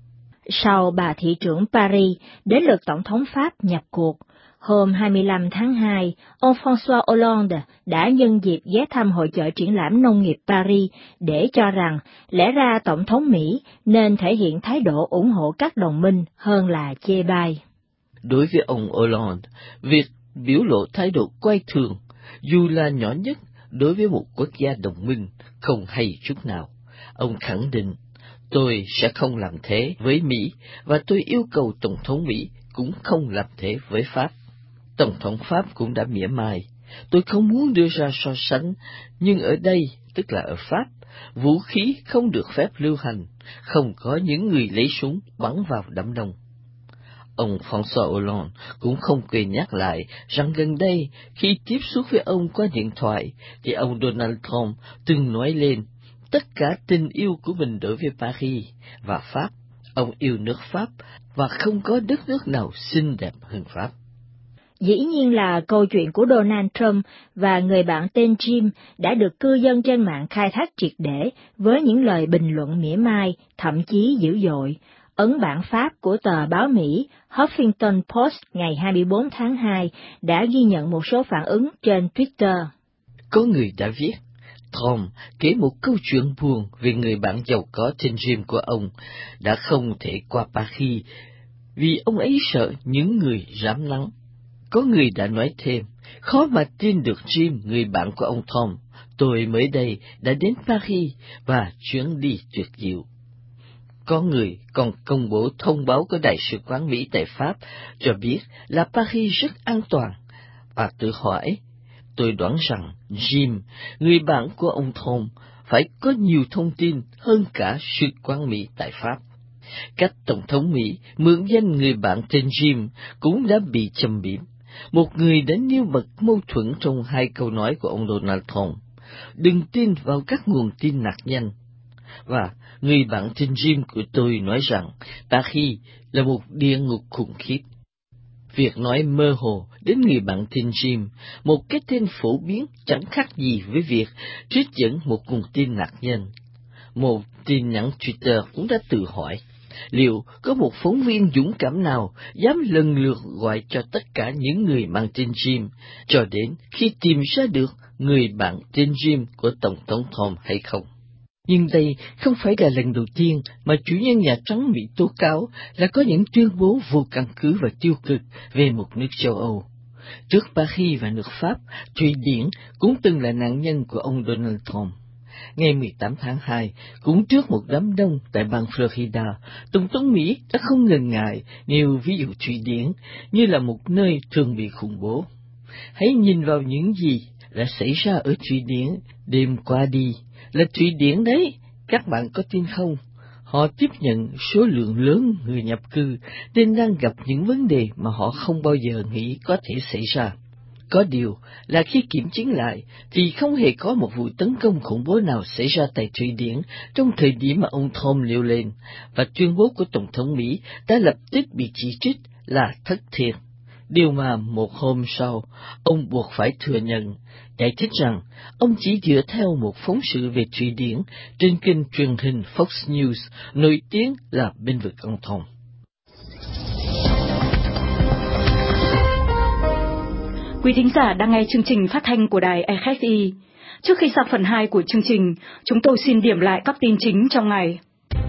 Sau bà thị trưởng Paris, đến lượt Tổng thống Pháp nhập cuộc. Hôm 25 tháng 2, ông François Hollande đã nhân dịp ghé thăm hội chợ triển lãm nông nghiệp Paris để cho rằng lẽ ra Tổng thống Mỹ nên thể hiện thái độ ủng hộ các đồng minh hơn là chê bai. Đối với ông Hollande, việc biểu lộ thái độ coi thường, dù là nhỏ nhất đối với một quốc gia đồng minh, không hay chút nào. Ông khẳng định: tôi sẽ không làm thế với Mỹ, và tôi yêu cầu Tổng thống Mỹ cũng không làm thế với Pháp. Tổng thống Pháp cũng đã mỉa mai: tôi không muốn đưa ra so sánh, nhưng ở đây, tức là ở Pháp, vũ khí không được phép lưu hành, không có những người lấy súng bắn vào đám đông. Ông François Hollande cũng không quên nhắc lại rằng gần đây, khi tiếp xúc với ông qua điện thoại, thì ông Donald Trump từng nói lên tất cả tình yêu của mình đối với Paris và Pháp. Ông yêu nước Pháp và không có đất nước nào xinh đẹp hơn Pháp. Dĩ nhiên là câu chuyện của Donald Trump và người bạn tên Jim đã được cư dân trên mạng khai thác triệt để với những lời bình luận mỉa mai, thậm chí dữ dội. Ấn bản Pháp của tờ báo Mỹ Huffington Post ngày 24 tháng 2 đã ghi nhận một số phản ứng trên Twitter. Có người đã viết: Trump kể một câu chuyện buồn về người bạn giàu có tên Jim của ông đã không thể qua Paris vì ông ấy sợ những người rám nắng. Có người đã nói thêm: khó mà tin được Jim, người bạn của ông Trump, tôi mới đây đã đến Paris và chuyến đi tuyệt diệu. Có người còn công bố thông báo của Đại sứ quán Mỹ tại Pháp cho biết là Paris rất an toàn, và tự hỏi: tôi đoán rằng Jim, người bạn của ông Trump, phải có nhiều thông tin hơn cả sứ quán Mỹ tại Pháp. Cách Tổng thống Mỹ mượn danh người bạn tên Jim cũng đã bị châm biếm. Một người đã nêu bật mâu thuẫn trong hai câu nói của ông Donald Trump: đừng tin vào các nguồn tin nạc danh. Và người bạn tên Jim của tôi nói rằng Paris là một địa ngục khủng khiếp. Việc nói mơ hồ đến người bạn tên Jim, một cái tên phổ biến chẳng khác gì với việc trích dẫn một nguồn tin nạc danh. Một tin nhắn Twitter cũng đã tự hỏi: liệu có một phóng viên dũng cảm nào dám lần lượt gọi cho tất cả những người mang tên Jim cho đến khi tìm ra được người bạn tên Jim của Tổng thống Trump hay không? Nhưng đây không phải là lần đầu tiên mà chủ nhân Nhà Trắng bị tố cáo là có những tuyên bố vô căn cứ và tiêu cực về một nước châu Âu. Trước Paris và nước Pháp, Thụy Điển cũng từng là nạn nhân của ông Donald Trump. Ngày 18 tháng 2, cũng trước một đám đông tại bang Florida, Tổng thống Mỹ đã không ngần ngại nêu ví dụ Thụy Điển như là một nơi thường bị khủng bố. Hãy nhìn vào những gì đã xảy ra ở Thụy Điển đêm qua đi, là Thụy Điển đấy, các bạn có tin không? Họ tiếp nhận số lượng lớn người nhập cư nên đang gặp những vấn đề mà họ không bao giờ nghĩ có thể xảy ra. Có điều là khi kiểm chứng lại thì không hề có một vụ tấn công khủng bố nào xảy ra tại Thụy Điển trong thời điểm mà ông Trump nêu lên, và tuyên bố của Tổng thống Mỹ đã lập tức bị chỉ trích là thất thiệt. Điều mà một hôm sau, ông buộc phải thừa nhận, giải thích rằng ông chỉ dựa theo một phóng sự về Thụy Điển trên kênh truyền hình Fox News, nổi tiếng là bên vực ông Trump. Quý thính giả đang nghe chương trình phát thanh của đài RFI. Trước khi sang phần 2 của chương trình, chúng tôi xin điểm lại các tin chính trong ngày.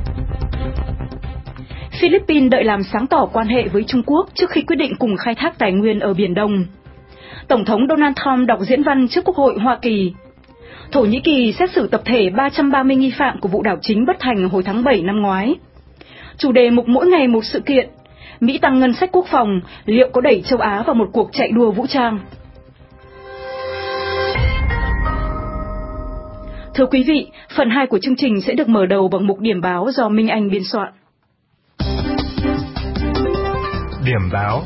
Philippines đợi làm sáng tỏ quan hệ với Trung Quốc trước khi quyết định cùng khai thác tài nguyên ở Biển Đông. Tổng thống Donald Trump đọc diễn văn trước Quốc hội Hoa Kỳ. Thổ Nhĩ Kỳ xét xử tập thể 330 nghi phạm của vụ đảo chính bất thành hồi tháng 7 năm ngoái. Chủ đề mục mỗi ngày một sự kiện. Mỹ tăng ngân sách quốc phòng, liệu có đẩy châu Á vào một cuộc chạy đua vũ trang? Thưa quý vị, phần 2 của chương trình sẽ được mở đầu bằng mục điểm báo do Minh Anh biên soạn. Điểm báo.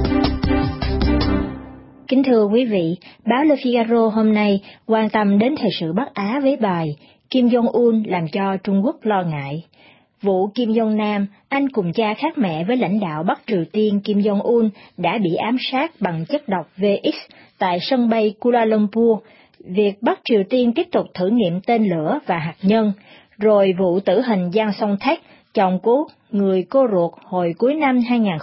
Kính thưa quý vị, báo Le Figaro hôm nay quan tâm đến thời sự Bắc Á với bài Kim Jong-un làm cho Trung Quốc lo ngại. Vụ Kim Jong Nam, anh cùng cha khác mẹ với lãnh đạo Bắc Triều Tiên Kim Jong-un đã bị ám sát bằng chất độc VX tại sân bay Kuala Lumpur. Việc Bắc Triều Tiên tiếp tục thử nghiệm tên lửa và hạt nhân, rồi vụ tử hình Giang Song Thác, chồng của người cô ruột hồi cuối năm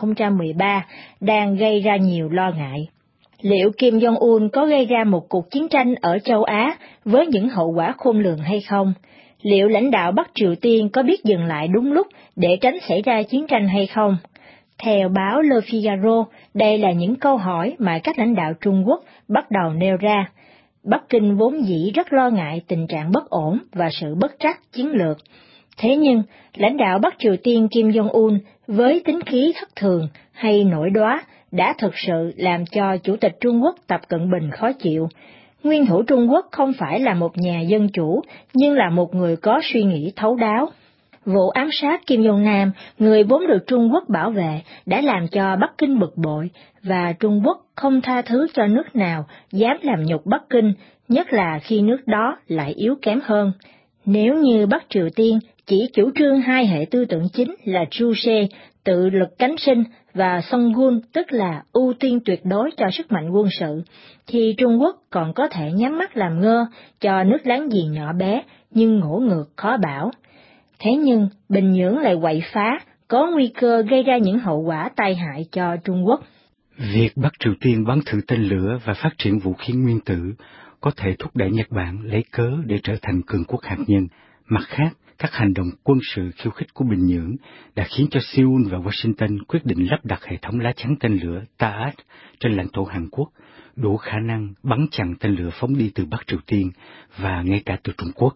2013, đang gây ra nhiều lo ngại. Liệu Kim Jong-un có gây ra một cuộc chiến tranh ở châu Á với những hậu quả khôn lường hay không? Liệu lãnh đạo Bắc Triều Tiên có biết dừng lại đúng lúc để tránh xảy ra chiến tranh hay không? Theo báo Le Figaro, đây là những câu hỏi mà các lãnh đạo Trung Quốc bắt đầu nêu ra. Bắc Kinh vốn dĩ rất lo ngại tình trạng bất ổn và sự bất trắc chiến lược. Thế nhưng, lãnh đạo Bắc Triều Tiên Kim Jong-un với tính khí thất thường hay nổi đoá đã thực sự làm cho Chủ tịch Trung Quốc Tập Cận Bình khó chịu. Nguyên thủ Trung Quốc không phải là một nhà dân chủ, nhưng là một người có suy nghĩ thấu đáo. Vụ ám sát Kim Jong Nam, người vốn được Trung Quốc bảo vệ, đã làm cho Bắc Kinh bực bội, và Trung Quốc không tha thứ cho nước nào dám làm nhục Bắc Kinh, nhất là khi nước đó lại yếu kém hơn. Nếu như Bắc Triều Tiên chỉ chủ trương hai hệ tư tưởng chính là Juche, tự lực cánh sinh, và Songun, tức là ưu tiên tuyệt đối cho sức mạnh quân sự, thì Trung Quốc còn có thể nhắm mắt làm ngơ cho nước láng giềng nhỏ bé nhưng ngỗ ngược khó bảo. Thế nhưng Bình Nhưỡng lại quậy phá, có nguy cơ gây ra những hậu quả tai hại cho Trung Quốc. Việc Bắc Triều Tiên bắn thử tên lửa và phát triển vũ khí nguyên tử có thể thúc đẩy Nhật Bản lấy cớ để trở thành cường quốc hạt nhân. Mặt khác, các hành động quân sự khiêu khích của Bình Nhưỡng đã khiến cho Seoul và Washington quyết định lắp đặt hệ thống lá chắn tên lửa THAAD trên lãnh thổ Hàn Quốc, đủ khả năng bắn chặn tên lửa phóng đi từ Bắc Triều Tiên và ngay cả từ Trung Quốc.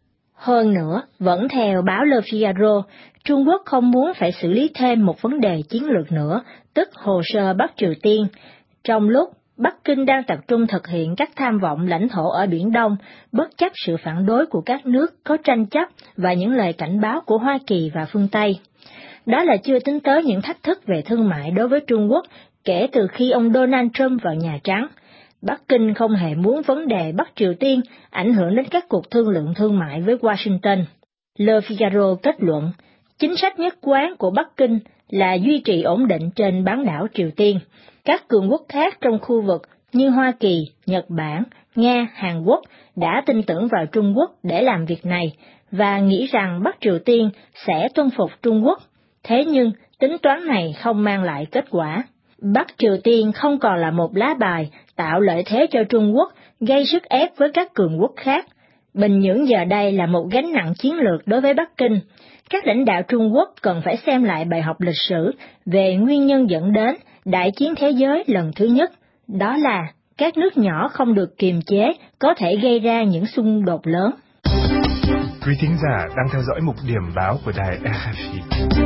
Hơn nữa, vẫn theo báo Le Figaro, Trung Quốc không muốn phải xử lý thêm một vấn đề chiến lược nữa, tức hồ sơ Bắc Triều Tiên, trong lúc Bắc Kinh đang tập trung thực hiện các tham vọng lãnh thổ ở Biển Đông, bất chấp sự phản đối của các nước có tranh chấp và những lời cảnh báo của Hoa Kỳ và phương Tây. Đó là chưa tính tới những thách thức về thương mại đối với Trung Quốc kể từ khi ông Donald Trump vào Nhà Trắng. Bắc Kinh không hề muốn vấn đề Bắc Triều Tiên ảnh hưởng đến các cuộc thương lượng thương mại với Washington. Le Figaro kết luận, chính sách nhất quán của Bắc Kinh là duy trì ổn định trên bán đảo Triều Tiên. Các cường quốc khác trong khu vực như Hoa Kỳ, Nhật Bản, Nga, Hàn Quốc đã tin tưởng vào Trung Quốc để làm việc này và nghĩ rằng Bắc Triều Tiên sẽ tuân phục Trung Quốc. Thế nhưng, tính toán này không mang lại kết quả. Bắc Triều Tiên không còn là một lá bài tạo lợi thế cho Trung Quốc gây sức ép với các cường quốc khác. Bình Nhưỡng giờ đây là một gánh nặng chiến lược đối với Bắc Kinh. Các lãnh đạo Trung Quốc cần phải xem lại bài học lịch sử về nguyên nhân dẫn đến Đại chiến thế giới lần thứ nhất, đó là các nước nhỏ không được kiềm chế có thể gây ra những xung đột lớn. Quý thính giả đang theo dõi mục điểm báo của đài RFI.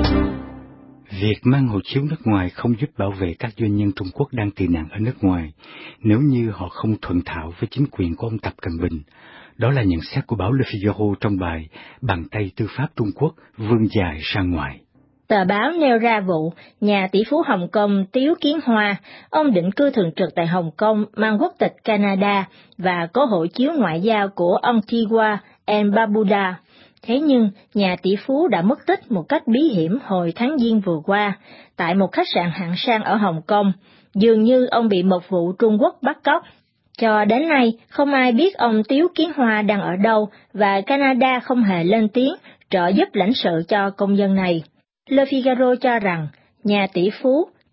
Việc mang hộ chiếu nước ngoài không giúp bảo vệ các doanh nhân Trung Quốc đang tị nạn ở nước ngoài nếu như họ không thuận thảo với chính quyền của ông Tập Cận Bình. Đó là nhận xét của báo Le Figaro trong bài Bàn tay tư pháp Trung Quốc vươn dài ra ngoài. Tờ báo nêu ra vụ nhà tỷ phú Hồng Kông Tiếu Kiến Hoa, ông định cư thường trực tại Hồng Kông, mang quốc tịch Canada và có hộ chiếu ngoại giao của Antigua and Barbuda. Thế nhưng, nhà tỷ phú đã mất tích một cách bí hiểm hồi tháng Giêng vừa qua, tại một khách sạn hạng sang ở Hồng Kông. Dường như ông bị một vụ Trung Quốc bắt cóc. Cho đến nay, không ai biết ông Tiếu Kiến Hoa đang ở đâu và Canada không hề lên tiếng trợ giúp lãnh sự cho công dân này. Le Figaro cho rằng, nhà tỷ phú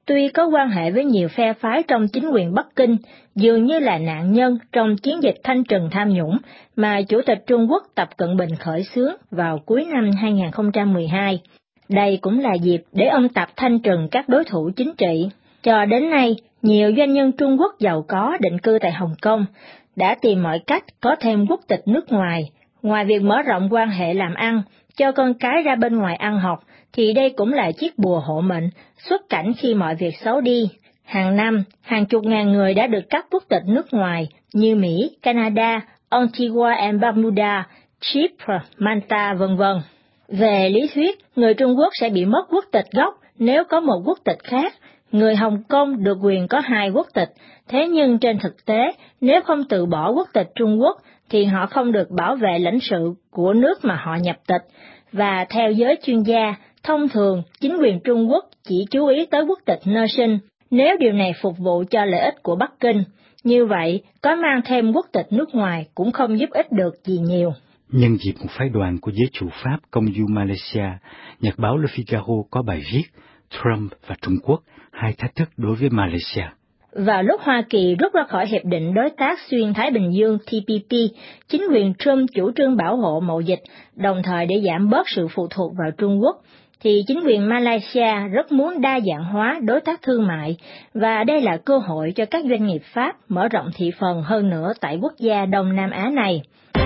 tuy có quan hệ với nhiều phe phái trong chính quyền Bắc Kinh, dường như là nạn nhân trong chiến dịch thanh trừng tham nhũng mà Chủ tịch Trung Quốc Tập Cận Bình khởi xướng vào cuối năm 2012. Đây cũng là dịp để ông Tập thanh trừng các đối thủ chính trị. Cho đến nay, nhiều doanh nhân Trung Quốc giàu có định cư tại Hồng Kông đã tìm mọi cách có thêm quốc tịch nước ngoài. Ngoài việc mở rộng quan hệ làm ăn, cho con cái ra bên ngoài ăn học, thì đây cũng là chiếc bùa hộ mệnh, xuất cảnh khi mọi việc xấu đi. Hàng năm, hàng chục ngàn người đã được cấp quốc tịch nước ngoài như Mỹ, Canada, Antigua and Barbuda, Chypre, Malta, v.v. Về lý thuyết, người Trung Quốc sẽ bị mất quốc tịch gốc nếu có một quốc tịch khác. Người Hồng Kông được quyền có 2 quốc tịch, thế nhưng trên thực tế, nếu không từ bỏ quốc tịch Trung Quốc, thì họ không được bảo vệ lãnh sự của nước mà họ nhập tịch. Và theo giới chuyên gia, thông thường, chính quyền Trung Quốc chỉ chú ý tới quốc tịch nơi sinh, nếu điều này phục vụ cho lợi ích của Bắc Kinh. Như vậy, có mang thêm quốc tịch nước ngoài cũng không giúp ích được gì nhiều. Nhân dịp một phái đoàn của giới chủ Pháp công du Malaysia, nhật báo Le Figaro có bài viết Trump và Trung Quốc, 2 thách thức đối với Malaysia. Vào lúc Hoa Kỳ rút ra khỏi Hiệp định Đối tác Xuyên Thái Bình Dương TPP, chính quyền Trump chủ trương bảo hộ mậu dịch, đồng thời để giảm bớt sự phụ thuộc vào Trung Quốc, thì chính quyền Malaysia rất muốn đa dạng hóa đối tác thương mại, và đây là cơ hội cho các doanh nghiệp Pháp mở rộng thị phần hơn nữa tại quốc gia Đông Nam Á này.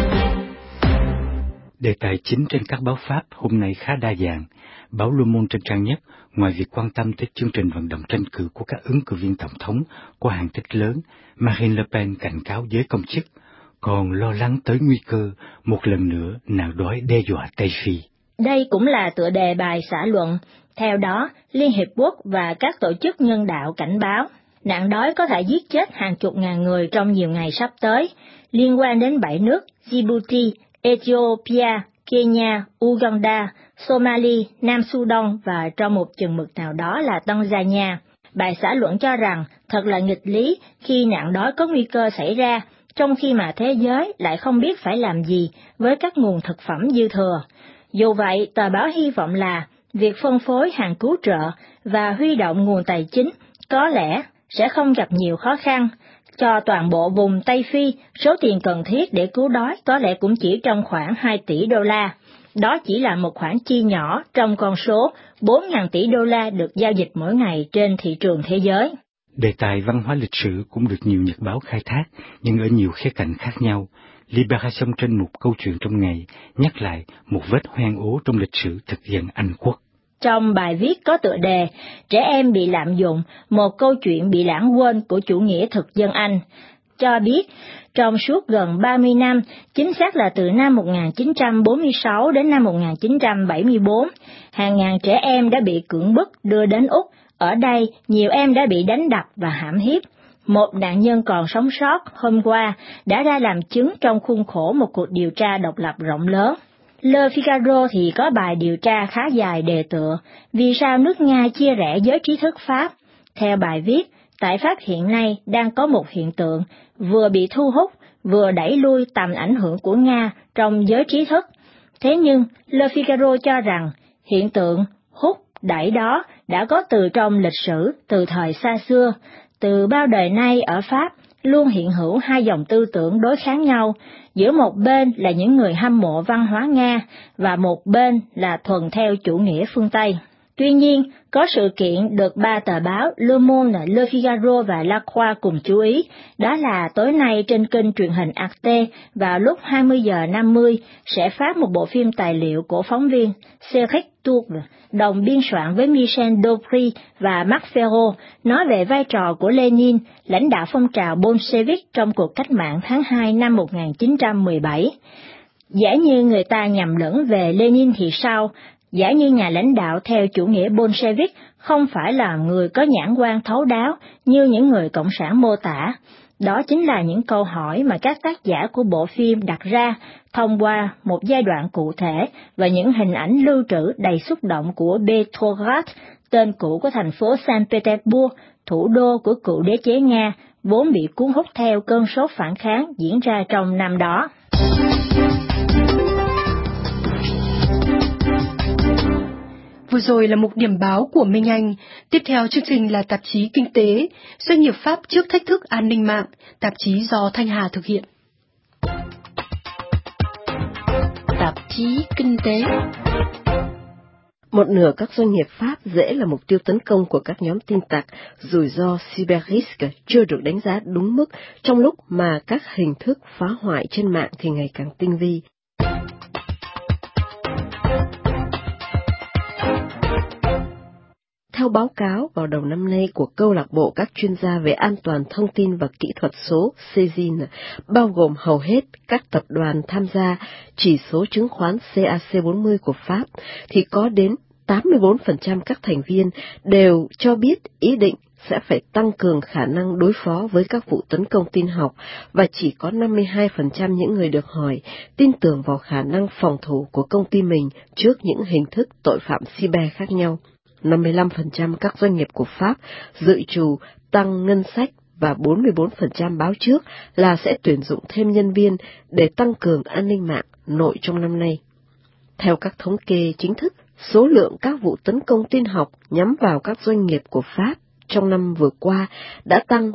Đề tài chính trên các báo Pháp hôm nay khá đa dạng. Báo Le Monde trên trang nhất, ngoài việc quan tâm tới chương trình vận động tranh cử của các ứng cử viên tổng thống có hàng tích lớn, Marine Le Pen cảnh cáo giới công chức, còn lo lắng tới nguy cơ một lần nữa nạn đói đe dọa Tây Phi. Đây cũng là tựa đề bài xã luận. Theo đó, Liên Hiệp Quốc và các tổ chức nhân đạo cảnh báo, nạn đói có thể giết chết hàng chục ngàn người trong nhiều ngày sắp tới, liên quan đến 7 nước Djibouti, Ethiopia, Kenya, Uganda, Somalia, Nam Sudan và trong một chừng mực nào đó là Tanzania. Bài xã luận cho rằng thật là nghịch lý khi nạn đói có nguy cơ xảy ra, trong khi mà thế giới lại không biết phải làm gì với các nguồn thực phẩm dư thừa. Dù vậy, tờ báo hy vọng là việc phân phối hàng cứu trợ và huy động nguồn tài chính có lẽ sẽ không gặp nhiều khó khăn. Cho toàn bộ vùng Tây Phi, số tiền cần thiết để cứu đói có lẽ cũng chỉ trong khoảng 2 tỷ đô la. Đó chỉ là một khoản chi nhỏ trong con số 4.000 tỷ đô la được giao dịch mỗi ngày trên thị trường thế giới. Đề tài văn hóa lịch sử cũng được nhiều nhật báo khai thác, nhưng ở nhiều khía cạnh khác nhau. Libération trên mục câu chuyện trong ngày nhắc lại một vết hoen ố trong lịch sử thực dân Anh quốc. Trong bài viết có tựa đề Trẻ em bị lạm dụng, một câu chuyện bị lãng quên của chủ nghĩa thực dân Anh, cho biết trong suốt gần 30 năm, chính xác là từ năm 1946 đến năm 1974, hàng ngàn trẻ em đã bị cưỡng bức đưa đến Úc. Ở đây, nhiều em đã bị đánh đập và hãm hiếp. Một nạn nhân còn sống sót hôm qua đã ra làm chứng trong khuôn khổ một cuộc điều tra độc lập rộng lớn. Le Figaro thì có bài điều tra khá dài đề tựa Vì sao nước Nga chia rẽ giới trí thức Pháp. Theo bài viết, tại Pháp hiện nay đang có một hiện tượng vừa bị thu hút, vừa đẩy lui tầm ảnh hưởng của Nga trong giới trí thức. Thế nhưng, Le Figaro cho rằng hiện tượng hút đẩy đó đã có từ trong lịch sử, từ thời xa xưa. Từ bao đời nay ở Pháp, luôn hiện hữu 2 dòng tư tưởng đối kháng nhau, giữa một bên là những người hâm mộ văn hóa Nga, và một bên là thuần theo chủ nghĩa phương Tây. Tuy nhiên, có sự kiện được 3 tờ báo Le Monde, Le Figaro và La Croix cùng chú ý, đó là tối nay trên kênh truyền hình Arte vào lúc 20:50 sẽ phát một bộ phim tài liệu của phóng viên Cédric Tourbe, đồng biên soạn với Michel Daupri và Marc Ferro, nói về vai trò của Lenin, lãnh đạo phong trào Bolshevik trong cuộc cách mạng tháng 2 năm 1917. Giả như người ta nhầm lẫn về Lenin thì sao? Giả như nhà lãnh đạo theo chủ nghĩa Bolshevik không phải là người có nhãn quan thấu đáo như những người cộng sản mô tả. Đó chính là những câu hỏi mà các tác giả của bộ phim đặt ra thông qua một giai đoạn cụ thể và những hình ảnh lưu trữ đầy xúc động của Petrograd, tên cũ của thành phố Saint Petersburg, thủ đô của cựu đế chế Nga, vốn bị cuốn hút theo cơn sốt phản kháng diễn ra trong năm đó. Vừa rồi là mục điểm báo của Minh Anh. Tiếp theo chương trình là tạp chí Kinh tế, doanh nghiệp Pháp trước thách thức an ninh mạng, tạp chí do Thanh Hà thực hiện. Tạp chí Kinh tế. Một nửa các doanh nghiệp Pháp dễ là mục tiêu tấn công của các nhóm tin tặc, rủi ro cyber risk chưa được đánh giá đúng mức trong lúc mà các hình thức phá hoại trên mạng thì ngày càng tinh vi. Theo báo cáo vào đầu năm nay của câu lạc bộ các chuyên gia về an toàn thông tin và kỹ thuật số CESIN, bao gồm hầu hết các tập đoàn tham gia chỉ số chứng khoán CAC 40 của Pháp, thì có đến 84% các thành viên đều cho biết ý định sẽ phải tăng cường khả năng đối phó với các vụ tấn công tin học, và chỉ có 52% những người được hỏi tin tưởng vào khả năng phòng thủ của công ty mình trước những hình thức tội phạm cyber khác nhau. 55% các doanh nghiệp của Pháp dự trù tăng ngân sách và 44% báo trước là sẽ tuyển dụng thêm nhân viên để tăng cường an ninh mạng nội trong năm nay. Theo các thống kê chính thức, số lượng các vụ tấn công tin học nhắm vào các doanh nghiệp của Pháp trong năm vừa qua đã tăng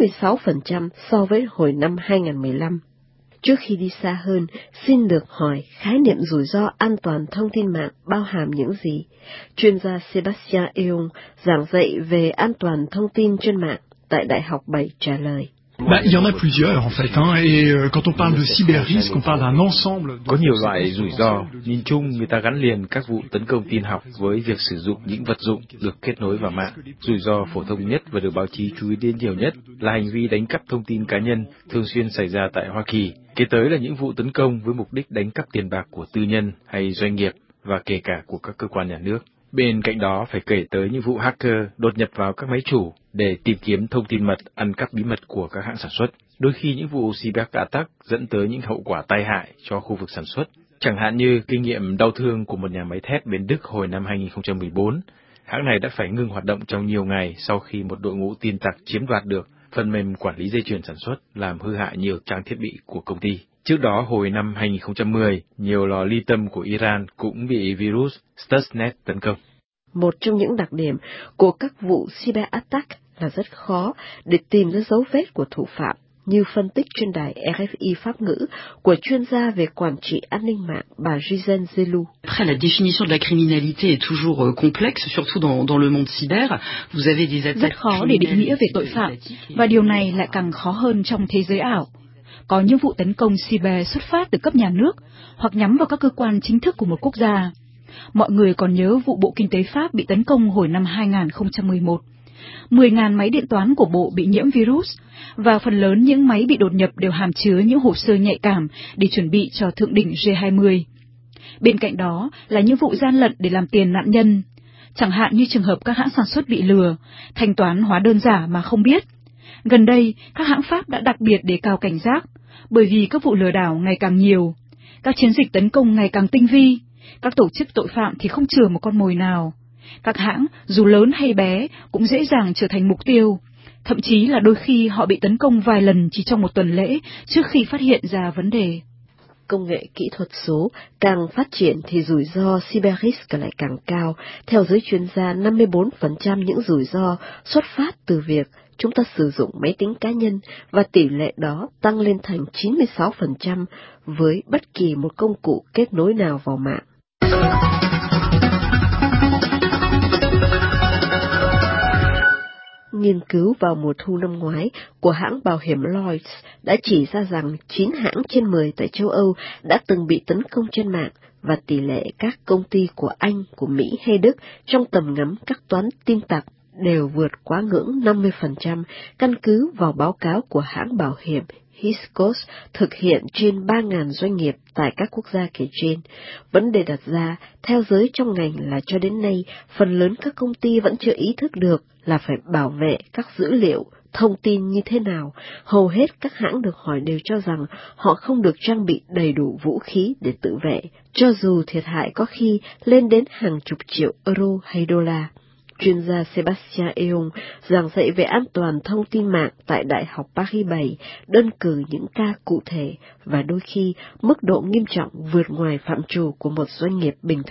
46% so với hồi năm 2015. Trước khi đi xa hơn, xin được hỏi khái niệm rủi ro an toàn thông tin mạng bao hàm những gì? Chuyên gia Sébastien Eon giảng dạy về an toàn thông tin trên mạng tại Đại học 7 trả lời. Il y en a plusieurs en fait, et quand on parle de cyber risk, on parle d'un ensemble. Có nhiều loại rủi ro, nhìn chung người ta gắn liền các vụ tấn công tin học với việc sử dụng những vật dụng được kết nối vào mạng. Rủi ro phổ thông nhất và được báo chí chú ý đến nhiều nhất là hành vi đánh cắp thông tin cá nhân thường xuyên xảy ra tại Hoa Kỳ. Kế tới là những vụ tấn công với mục đích đánh cắp tiền bạc của tư nhân hay doanh nghiệp và kể cả của các cơ quan nhà nước. Bên cạnh đó phải kể tới những vụ hacker đột nhập vào các máy chủ để tìm kiếm thông tin mật, ăn cắp bí mật của các hãng sản xuất. Đôi khi những vụ cyber attack dẫn tới những hậu quả tai hại cho khu vực sản xuất. Chẳng hạn như kinh nghiệm đau thương của một nhà máy thép bên Đức hồi năm 2014. Hãng này đã phải ngưng hoạt động trong nhiều ngày sau khi một đội ngũ tin tặc chiếm đoạt được phần mềm quản lý dây chuyền sản xuất, làm hư hại nhiều trang thiết bị của công ty. Trước đó, hồi năm 2010, nhiều lò li tâm của Iran cũng bị virus Stuxnet tấn công. Một trong những đặc điểm của các vụ cyber attack là rất khó để tìm ra dấu vết của thủ phạm, như phân tích trên đài RFI Pháp ngữ của chuyên gia về quản trị an ninh mạng bà Gisèle Zelou. Après, la définition de la criminalité est toujours complexe, surtout dans le monde cyber. Vous avez des attaques. Rất khó để định nghĩa về tội phạm, và điều này lại càng khó hơn trong thế giới ảo. Có những vụ tấn công cyber xuất phát từ cấp nhà nước hoặc nhắm vào các cơ quan chính thức của một quốc gia. Mọi người còn nhớ vụ Bộ Kinh tế Pháp bị tấn công hồi năm 2011. 10.000 máy điện toán của Bộ bị nhiễm virus, và phần lớn những máy bị đột nhập đều hàm chứa những hồ sơ nhạy cảm để chuẩn bị cho thượng đỉnh G20. Bên cạnh đó là những vụ gian lận để làm tiền nạn nhân, chẳng hạn như trường hợp các hãng sản xuất bị lừa, thanh toán hóa đơn giả mà không biết. Gần đây, các hãng Pháp đã đặc biệt đề cao cảnh giác, bởi vì các vụ lừa đảo ngày càng nhiều, các chiến dịch tấn công ngày càng tinh vi, các tổ chức tội phạm thì không chừa một con mồi nào. Các hãng, dù lớn hay bé, cũng dễ dàng trở thành mục tiêu, thậm chí là đôi khi họ bị tấn công vài lần chỉ trong một tuần lễ trước khi phát hiện ra vấn đề. Công nghệ kỹ thuật số càng phát triển thì rủi ro cyber risk lại càng cao. Theo giới chuyên gia, 54% những rủi ro xuất phát từ việc chúng ta sử dụng máy tính cá nhân, và tỷ lệ đó tăng lên thành 96% với bất kỳ một công cụ kết nối nào vào mạng. Nghiên cứu vào mùa thu năm ngoái của hãng bảo hiểm Lloyds đã chỉ ra rằng 9 hãng trên 10 tại châu Âu đã từng bị tấn công trên mạng, và tỷ lệ các công ty của Anh, của Mỹ hay Đức trong tầm ngắm các toán tin tặc đều vượt quá ngưỡng 50%, căn cứ vào báo cáo của hãng bảo hiểm Hiscox thực hiện trên 3.000 doanh nghiệp tại các quốc gia kể trên. Vấn đề đặt ra theo giới trong ngành là cho đến nay, phần lớn các công ty vẫn chưa ý thức được là phải bảo vệ các dữ liệu, thông tin như thế nào. Hầu hết các hãng được hỏi đều cho rằng họ không được trang bị đầy đủ vũ khí để tự vệ, cho dù thiệt hại có khi lên đến hàng chục triệu euro hay đô la. Chuyên gia Sébastien Eon giảng dạy về an toàn thông tin mạng tại Đại học Paris 7, đơn cử những ca cụ thể và đôi khi mức độ nghiêm trọng vượt ngoài phạm trù của một doanh nghiệp bình thường.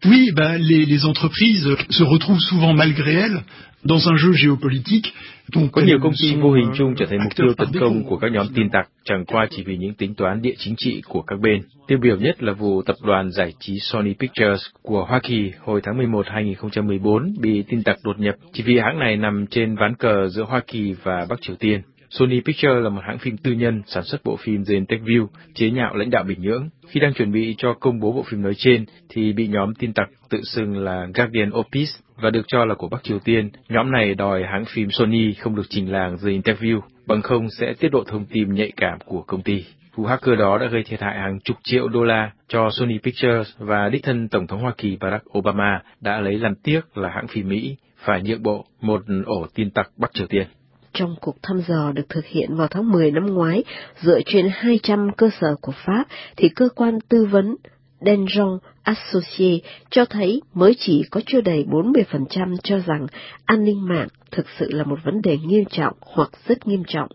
Oui, les entreprises se retrouvent souvent malgré elles dans un jeu géopolitique. Có nhiều công ty vô hình chung trở thành mục tiêu tấn công của các nhóm tin tặc, chẳng qua chỉ vì những tính toán địa chính trị của các bên. Tiêu biểu nhất là vụ tập đoàn giải trí Sony Pictures của Hoa Kỳ hồi tháng 11 2014 bị tin tặc đột nhập chỉ vì hãng này nằm trên ván cờ giữa Hoa Kỳ và Bắc Triều Tiên. Sony Pictures là một hãng phim tư nhân sản xuất bộ phim The Interview, chế nhạo lãnh đạo Bình Nhưỡng. Khi đang chuẩn bị cho công bố bộ phim nói trên, thì bị nhóm tin tặc tự xưng là Guardian of Peace và được cho là của Bắc Triều Tiên. Nhóm này đòi hãng phim Sony không được trình làng The Interview, bằng không sẽ tiết lộ thông tin nhạy cảm của công ty. Vụ hacker đó đã gây thiệt hại hàng chục triệu đô la cho Sony Pictures và đích thân Tổng thống Hoa Kỳ Barack Obama đã lấy làm tiếc là hãng phim Mỹ phải nhượng bộ một ổ tin tặc Bắc Triều Tiên. Trong cuộc thăm dò được thực hiện vào tháng 10 năm ngoái, dựa trên 200 cơ sở của Pháp, thì cơ quan tư vấn Denjon Associé cho thấy mới chỉ có chưa đầy 40% cho rằng an ninh mạng thực sự là một vấn đề nghiêm trọng hoặc rất nghiêm trọng.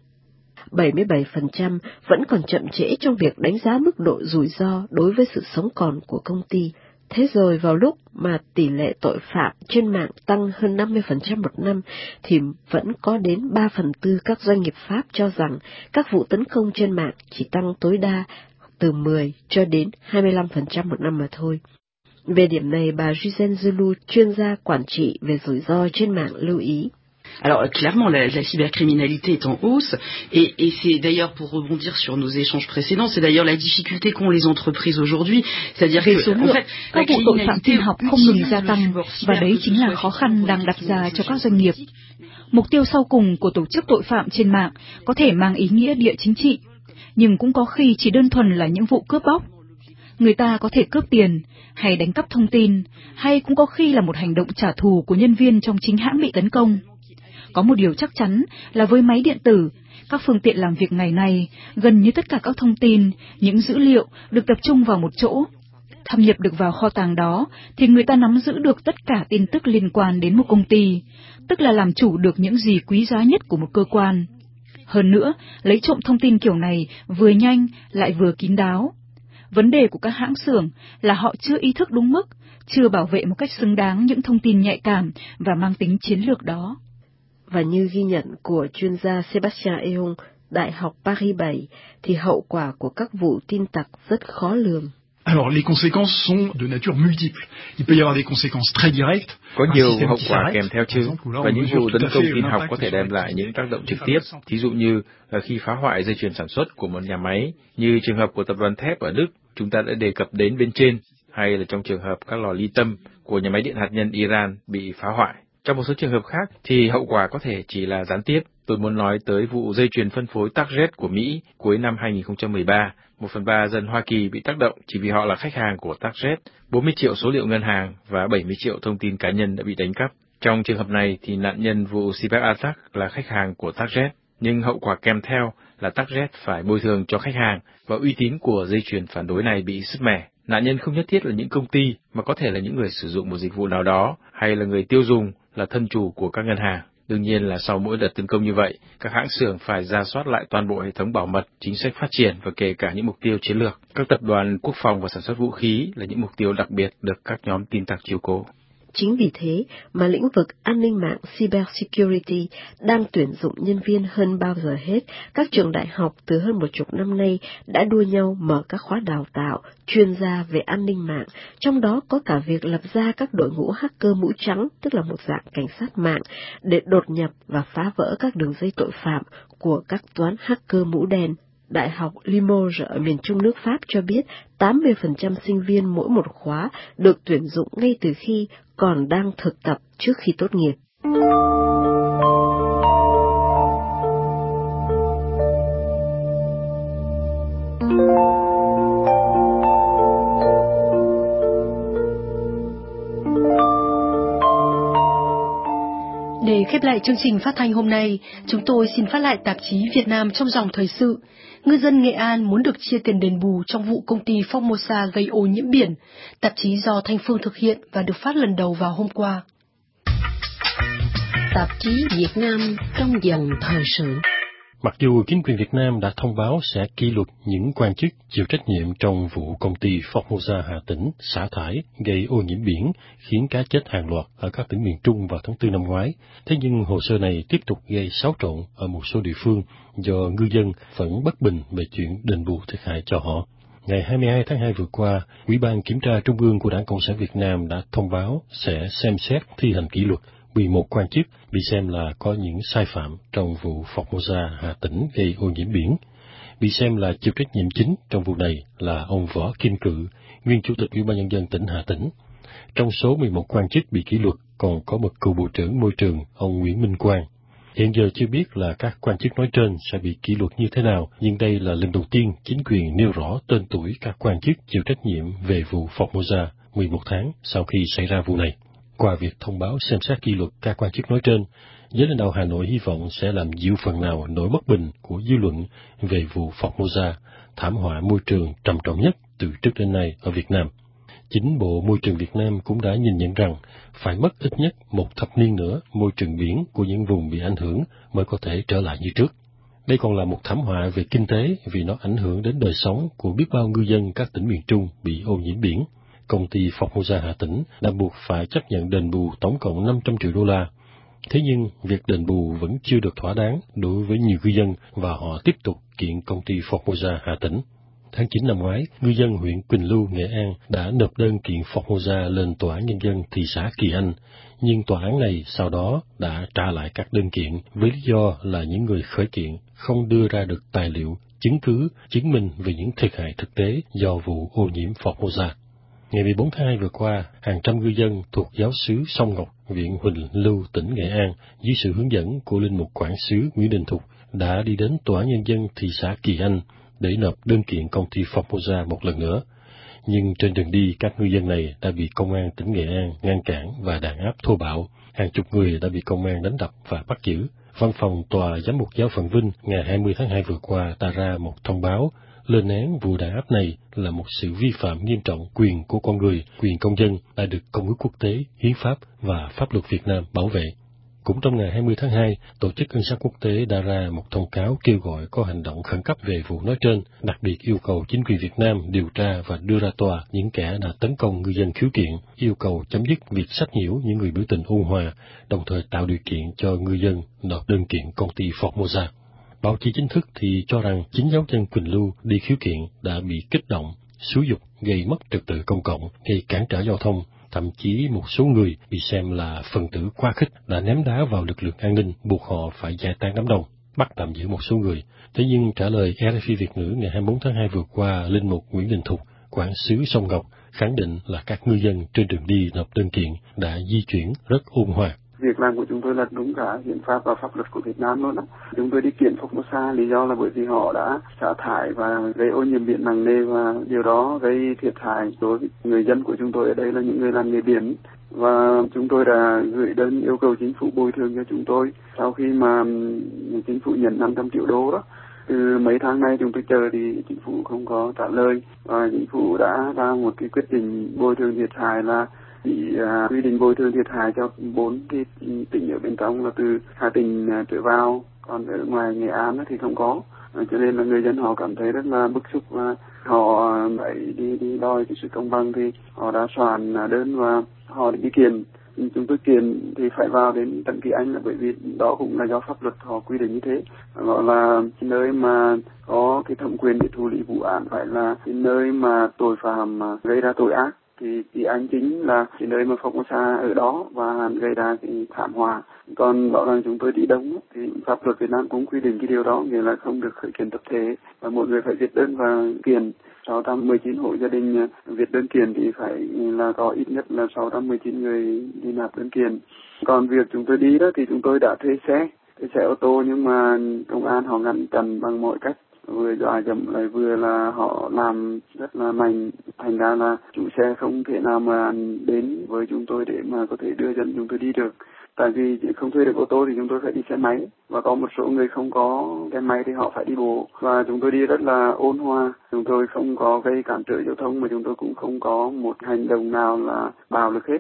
77% vẫn còn chậm trễ trong việc đánh giá mức độ rủi ro đối với sự sống còn của công ty. Thế rồi vào lúc mà tỷ lệ tội phạm trên mạng tăng hơn 50% một năm, thì vẫn có đến 3/4 các doanh nghiệp Pháp cho rằng các vụ tấn công trên mạng chỉ tăng tối đa từ 10 cho đến 25% một năm mà thôi. Về điểm này, bà Gisèle Zulu, chuyên gia quản trị về rủi ro trên mạng, lưu ý. Alors clairement, la cybercriminalité est en hausse, et c'est d'ailleurs pour rebondir sur nos échanges précédents, c'est d'ailleurs la difficulté qu'ont les entreprises aujourd'hui, c'est-à-dire que en fait, các vụ tội phạm tin học không ngừng gia tăng, và đấy chính là khó khăn đang đặt ra cho các doanh nghiệp. Mục tiêu sau cùng của tổ chức tội phạm trên mạng có thể mang ý nghĩa địa chính trị, nhưng cũng có khi chỉ đơn thuần là những vụ cướp bóc. Người ta có thể cướp tiền, hay đánh cắp thông tin, hay cũng có khi là một hành động trả thù của nhân viên trong chính hãng bị tấn công. Có một điều chắc chắn là với máy điện tử, các phương tiện làm việc ngày nay, gần như tất cả các thông tin, những dữ liệu được tập trung vào một chỗ. Thâm nhập được vào kho tàng đó, thì người ta nắm giữ được tất cả tin tức liên quan đến một công ty, tức là làm chủ được những gì quý giá nhất của một cơ quan. Hơn nữa, lấy trộm thông tin kiểu này vừa nhanh lại vừa kín đáo. Vấn đề của các hãng xưởng là họ chưa ý thức đúng mức, chưa bảo vệ một cách xứng đáng những thông tin nhạy cảm và mang tính chiến lược đó. Và như ghi nhận của chuyên gia Sébastien Eon, Đại học Paris 7, thì hậu quả của các vụ tin tặc rất khó lường. Alors, les conséquences sont de nature multiple. Il peut y avoir des conséquences très directes. Có nhiều hậu quả kèm theo chứ, và những vụ tấn công tin học có thể đem lại những tác động trực tiếp, thí dụ như khi phá hoại dây chuyền sản xuất của một nhà máy, như trường hợp của tập đoàn thép ở Đức chúng ta đã đề cập đến bên trên, hay là trong trường hợp các lò li tâm của nhà máy điện hạt nhân Iran bị phá hoại. Trong một số trường hợp khác thì hậu quả có thể chỉ là gián tiếp. Tôi muốn nói tới vụ dây chuyền phân phối Target của Mỹ cuối năm 2013. 1/3 dân Hoa Kỳ bị tác động chỉ vì họ là khách hàng của Target. 40 triệu số liệu ngân hàng và 70 triệu thông tin cá nhân đã bị đánh cắp. Trong trường hợp này thì nạn nhân vụ cyberattack là khách hàng của Target, nhưng hậu quả kèm theo là Target phải bồi thường cho khách hàng và uy tín của dây chuyền phản đối này bị sứt mẻ. Nạn nhân không nhất thiết là những công ty mà có thể là những người sử dụng một dịch vụ nào đó hay là người tiêu dùng, là thân chủ của các ngân hàng. Đương nhiên là sau mỗi đợt tấn công như vậy, các hãng xưởng phải rà soát lại toàn bộ hệ thống bảo mật, chính sách phát triển và kể cả những mục tiêu chiến lược. Các tập đoàn quốc phòng và sản xuất vũ khí là những mục tiêu đặc biệt được các nhóm tin tặc chiếu cố. Chính vì thế mà lĩnh vực an ninh mạng cybersecurity đang tuyển dụng nhân viên hơn bao giờ hết. Các trường đại học từ hơn 10 năm nay đã đua nhau mở các khóa đào tạo chuyên gia về an ninh mạng, trong đó có cả việc lập ra các đội ngũ hacker mũ trắng, tức là một dạng cảnh sát mạng, để đột nhập và phá vỡ các đường dây tội phạm của các toán hacker mũ đen. Đại học Limoges ở miền trung nước Pháp cho biết 80% sinh viên mỗi một khóa được tuyển dụng ngay từ khi còn đang thực tập trước khi tốt nghiệp. Để khép lại chương trình phát thanh hôm nay, chúng tôi xin phát lại tạp chí Việt Nam trong dòng thời sự. Ngư dân Nghệ An muốn được chia tiền đền bù trong vụ công ty Formosa gây ô nhiễm biển. Tạp chí do Thanh Phương thực hiện và được phát lần đầu vào hôm qua. Tạp chí Việt Nam trong dòng thời sự. Mặc dù chính quyền Việt Nam đã thông báo sẽ kỷ luật những quan chức chịu trách nhiệm trong vụ công ty Formosa Hà Tĩnh xả thải gây ô nhiễm biển khiến cá chết hàng loạt ở các tỉnh miền Trung vào tháng 4 năm ngoái, thế nhưng hồ sơ này tiếp tục gây xáo trộn ở một số địa phương do ngư dân vẫn bất bình về chuyện đền bù thiệt hại cho họ. Ngày 22 tháng 2 vừa qua, Ủy ban Kiểm tra Trung ương của Đảng Cộng sản Việt Nam đã thông báo sẽ xem xét thi hành kỷ luật 11 quan chức bị xem là có những sai phạm trong vụ Formosa Hà Tĩnh gây ô nhiễm biển. Bị xem là chịu trách nhiệm chính trong vụ này là ông Võ Kim Cự, nguyên Chủ tịch Ủy ban Nhân dân tỉnh Hà Tĩnh. Trong số 11 quan chức bị kỷ luật còn có một cựu Bộ trưởng Môi trường, ông Nguyễn Minh Quang. Hiện giờ chưa biết là các quan chức nói trên sẽ bị kỷ luật như thế nào, nhưng đây là lần đầu tiên chính quyền nêu rõ tên tuổi các quan chức chịu trách nhiệm về vụ Formosa 11 tháng sau khi xảy ra vụ này. Qua việc thông báo xem xét kỷ luật các quan chức nói trên, giới lãnh đạo Hà Nội hy vọng sẽ làm dịu phần nào nỗi bất bình của dư luận về vụ Formosa, thảm họa môi trường trầm trọng nhất từ trước đến nay ở Việt Nam. Chính Bộ Môi trường Việt Nam cũng đã nhìn nhận rằng phải mất ít nhất một thập niên nữa môi trường biển của những vùng bị ảnh hưởng mới có thể trở lại như trước. Đây còn là một thảm họa về kinh tế vì nó ảnh hưởng đến đời sống của biết bao ngư dân các tỉnh miền Trung bị ô nhiễm biển. Công ty Formosa Hà Tĩnh đã buộc phải chấp nhận đền bù tổng cộng 500 triệu đô la. Thế nhưng, việc đền bù vẫn chưa được thỏa đáng đối với nhiều ngư dân và họ tiếp tục kiện công ty Formosa Hà Tĩnh. Tháng 9 năm ngoái, ngư dân huyện Quỳnh Lưu, Nghệ An đã nộp đơn kiện Formosa lên Tòa án Nhân dân thị xã Kỳ Anh, nhưng tòa án này sau đó đã trả lại các đơn kiện với lý do là những người khởi kiện không đưa ra được tài liệu, chứng cứ, chứng minh về những thiệt hại thực tế do vụ ô nhiễm Formosa. Ngày 14 tháng 2 vừa qua, hàng trăm ngư dân thuộc giáo xứ Sông Ngọc, huyện Huỳnh Lưu, tỉnh Nghệ An, dưới sự hướng dẫn của linh mục quản xứ Nguyễn Đình Thục, đã đi đến Tòa án Nhân dân thị xã Kỳ Anh để nộp đơn kiện công ty Formosa một lần nữa. Nhưng trên đường đi, các ngư dân này đã bị công an tỉnh Nghệ An ngăn cản và đàn áp thô bạo. Hàng chục người đã bị công an đánh đập và bắt giữ. Văn phòng Tòa Giám mục giáo phận Vinh ngày 20 tháng 2 vừa qua đã ra một thông báo lên án vụ đàn áp này là một sự vi phạm nghiêm trọng quyền của con người, quyền công dân đã được Công ước quốc tế, hiến pháp và pháp luật Việt Nam bảo vệ. Cũng trong ngày 20 tháng 2, Tổ chức Ân xá Quốc tế đã ra một thông cáo kêu gọi có hành động khẩn cấp về vụ nói trên, đặc biệt yêu cầu chính quyền Việt Nam điều tra và đưa ra tòa những kẻ đã tấn công ngư dân khiếu kiện, yêu cầu chấm dứt việc sách nhiễu những người biểu tình ôn hòa, đồng thời tạo điều kiện cho ngư dân nộp đơn kiện công ty Formosa. Báo chí chính thức thì cho rằng chính giáo dân Quỳnh Lưu đi khiếu kiện đã bị kích động, xúi giục gây mất trật tự công cộng, gây cản trở giao thông. Thậm chí một số người bị xem là phần tử quá khích đã ném đá vào lực lượng an ninh, buộc họ phải giải tán đám đông, bắt tạm giữ một số người. Thế nhưng trả lời RFI Việt ngữ ngày 24 tháng 2 vừa qua, linh mục Nguyễn Đình Thục, quản xứ Sông Ngọc, khẳng định là các ngư dân trên đường đi nộp đơn kiện đã di chuyển rất ôn hòa. Việc làm của chúng tôi là đúng cả hiến pháp và pháp luật của Việt Nam luôn á. Chúng tôi đi kiện Formosa lý do là bởi vì họ đã xả thải và gây ô nhiễm biển nặng nề và điều đó gây thiệt hại đối với người dân của chúng tôi ở đây là những người làm nghề biển. Và chúng tôi đã gửi đơn yêu cầu chính phủ bồi thường cho chúng tôi sau khi mà chính phủ nhận 500 triệu đô đó. Từ mấy tháng nay chúng tôi chờ thì chính phủ không có trả lời và chính phủ đã ra một cái quyết định bồi thường thiệt hại là bị quy định bồi thường thiệt hại cho 4 cái tỉnh ở bên trong là từ Hà Tĩnh trở vào, còn ở ngoài Nghệ An thì không có. Cho nên là người dân họ cảm thấy rất là bức xúc và họ phải đi đòi cái sự công bằng thì họ đã soạn đơn và họ đi kiện. Chúng tôi kiện thì phải vào đến tận Kỳ Anh là bởi vì đó cũng là do pháp luật họ quy định như thế. Gọi là nơi mà có cái thẩm quyền để thụ lý vụ án phải là cái nơi mà tội phạm gây ra tội ác. Thì Kỳ Anh chính là cái nơi mà Formosa ở đó và gây ra cái thảm họa. Còn bảo rằng chúng tôi đi đông thì pháp luật Việt Nam cũng quy định cái điều đó, nghĩa là không được khởi kiện tập thể và mỗi người phải viết đơn và kiện. 619 hộ gia đình viết đơn kiện thì phải là có ít nhất là 619 người đi nộp đơn kiện. Còn việc chúng tôi đi đó thì chúng tôi đã thuê xe ô tô nhưng mà công an họ ngăn chặn bằng mọi cách, vừa dọa dẫm lại vừa là họ làm rất là mạnh, thành ra là chủ xe không thể nào mà đến với chúng tôi để mà có thể đưa dẫn chúng tôi đi được. Tại vì không thuê được ô tô thì chúng tôi phải đi xe máy và có một số người không có xe máy thì họ phải đi bộ và chúng tôi đi rất là ôn hòa. Chúng tôi không có gây cản trở giao thông mà chúng tôi cũng không có một hành động nào là bạo lực hết.